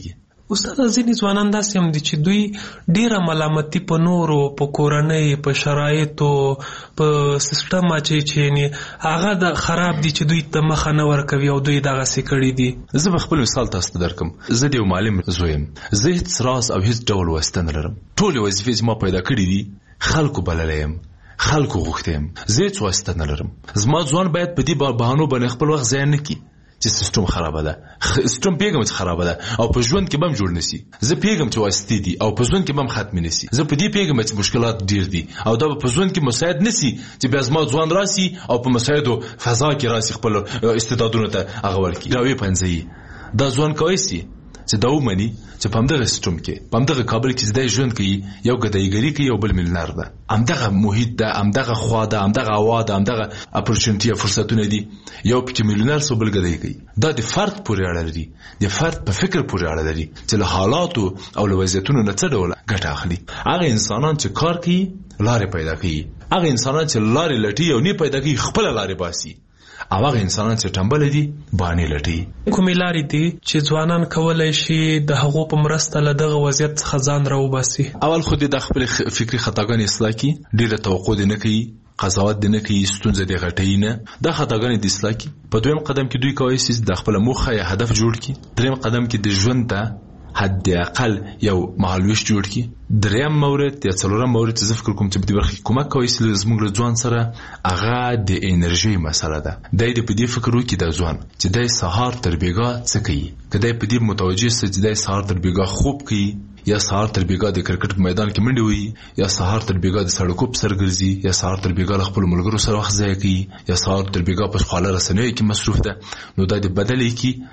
استاد ځینې ځوانان داسې هم دي چې دوی ډیره ملامتي په نورو په کورنۍ په شرایطو په سیستم چې هغه د خراب دي چې دوی ته مخه نه ورکوي او دوی دغسې کړي دي. زه به خپل مثال تاسو ته درکم. زه د یو معلم زوی یم. زه هیڅ راز او هیڅ ډول واسطه نه لرم. ټولې وظیفې چې ما پیدا کړي دي خلکو بللی یم، خلکو غوښتی یم. زه هیڅ واسطه نه لرم. زما ځوان باید په دې بهانو باندې خپل وخت ضایع نه کړي چې سیستم خرابه ده. سیستم پیغام چې خرابه ده او په ژوند کې بم جوړ نسی. زه پیغام چې واسطې دي او په ژوند کې بم ختم نسی. زه په دې پیغام چې مشکلات ډیر دي او دا په ژوند کې مساعد نسی چې بیا زما ځوان راسي او په مساعدو فضا کې راسي خپل استعدادونه ته هغه ورکی. دا وی پنځي دا ځوان کوي چې دا ومني چې په همدغه سیستم کې په همدغه کابل کې زده ژوند کوي، یو ګدایګری کوي، یو بل ملنار ده، همدغه محیط ده، همدغه خوا ده، همدغه هوا ده، همدغه اپورچونټي فرصتونه دي. یو پکې ملنار سو بل ګدای کوي. دا د فرد پورې اړه لري، د فرد په فکر پورې اړه لري چې له حالاتو او له وضعیتونو نه څه ډول ګټه اخلي. هغه انسانان چې کار کوي لارې پیدا کوي، هغه انسانان چې لارې لټي او نه پیدا کوي خپل لارې باسي، او هغه انسانان چې ټمبل دي باندې لټي. کومې لارې دي چې ځوانان کولای شي د هغو په مرسته له دغه وضعیت څخه ځان راوباسي؟ اول خو د خپل فکری خطاګانې اصلاح کی، ډیره توقع دې نه کوي، قضاوت دې نه کوي، ستونزې دې غټي نه، دا خطاګانې دې اصلاح کی. په دویم قدم کې دوی کوي چې د خپل موخه یا هدف جوړ کی. دریم قدم کې د ژوند ته حد اقل یو مهالويش جوړ کی. دریم مورد یا څلورم مورد چې فکر کوم چې په دې برخه کې کومک کوي چې زموږ له ځوان سره هغه د انرژي مسله ده. د دې په دې فکر وکړي د ځوان چې د سهار تر بیګا څه کوي، کله په دې متوجه سي چې د سهار تر بیګا خوب کوي، یا سهار تر بیګا د کرکټ په میدان کې منډه وي، یا سهار تر بیګا د سړکو په سر ګرځي، یا سهار تر بیګا خپل ملګرو سره وخت ضایع کوي، یا سهار تر بیګا په خواله رسنیو کې مصروف ده. نو دا د بدلې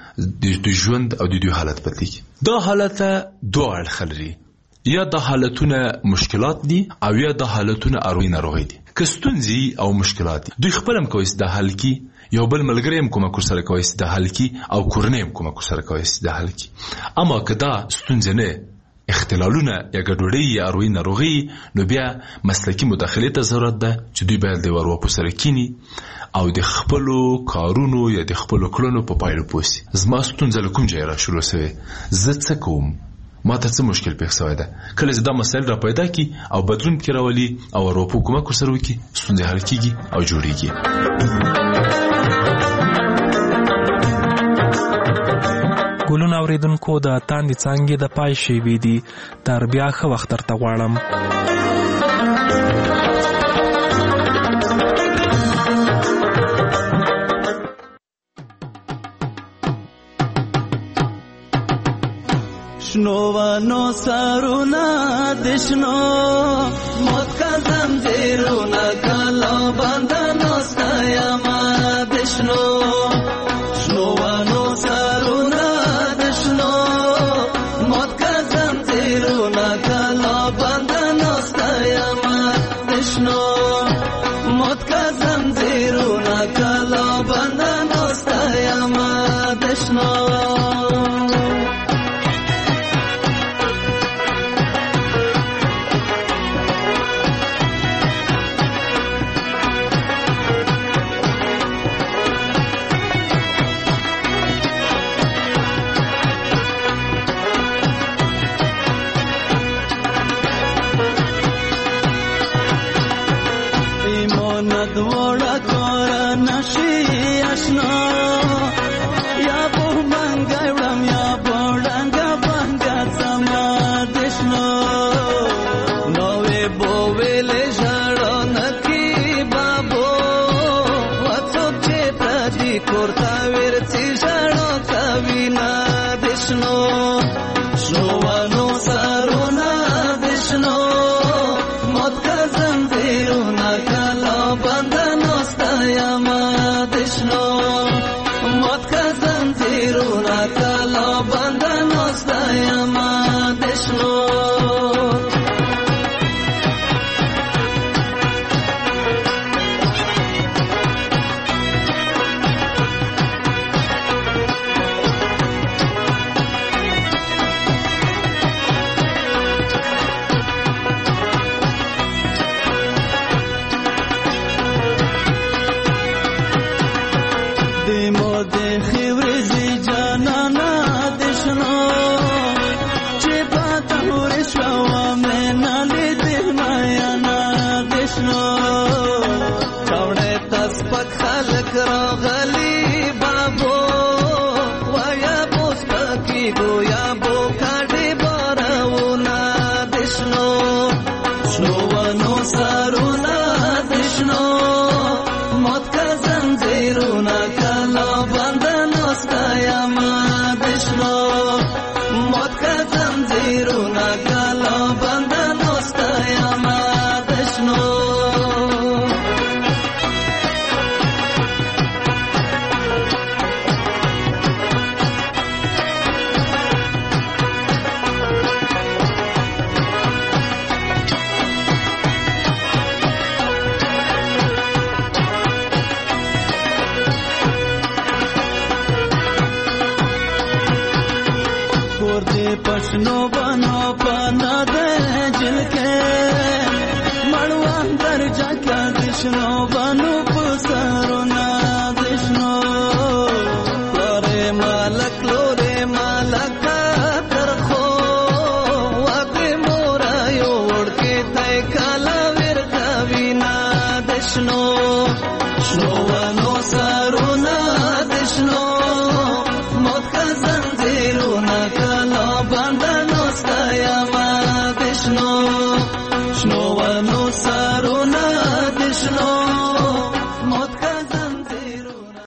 کې د ژوند او د دوی حالت بدلی کی. دا حالت دوه اړخ لري، یا د حالتونه مشکلات دي او یا د حالتونه اروي ناروغي دي. که ستونزې او مشکلات دي دوی خپل هم کوي د حل کی، یو بل ملګری هم کومک سره کوي د حل کی، او کورنۍ هم کومک سره کوي د حل کی. اما که دا ستونزې نه اختلالونه یا ګډوډي یا اروي ناروغي، نو بیا مسلکی مداخله ته ضرورت ده چې دوی باید د ورو په سره کینی او د خپل کارونو یا د خپل کړنو په پایلو پوسی. زما ستونزه کوم ځای را شروع شوه، زه څه کوم، ما ته څه مشکل پیښ شوی ده. کله چې دا مسایل را پیدا کی او بدلون کې راولي او ورو کومک سره وکي، ستونزه حل کیږي او جوړیږي. ګلون اوریدونکو د تاندې څانګې د پای شیبې دي، تر بیا ښه وخت درته غواړم. شنوانو سرونا دشنو موت کا زنجیرونا کلا بندنو ستایما دشنو شنوانو سرونا دشنو موت کا زنجیرونا کلا بندنو ستایما دشنو موت کا زنجیرونا کلا بندنو ستایما دشنو راغلی بابو وایا بوس پکی گویا بو کاډي بارونه دشنو شنو ونو سرونه دشنو موت کا زنجیرونه کلا بندنو ستایما دشنو موت کا زنجیرونه کلا بندنو ستایما دشنو पशनो बनो पना दे जिनके मड़वा दर जाका दिशनो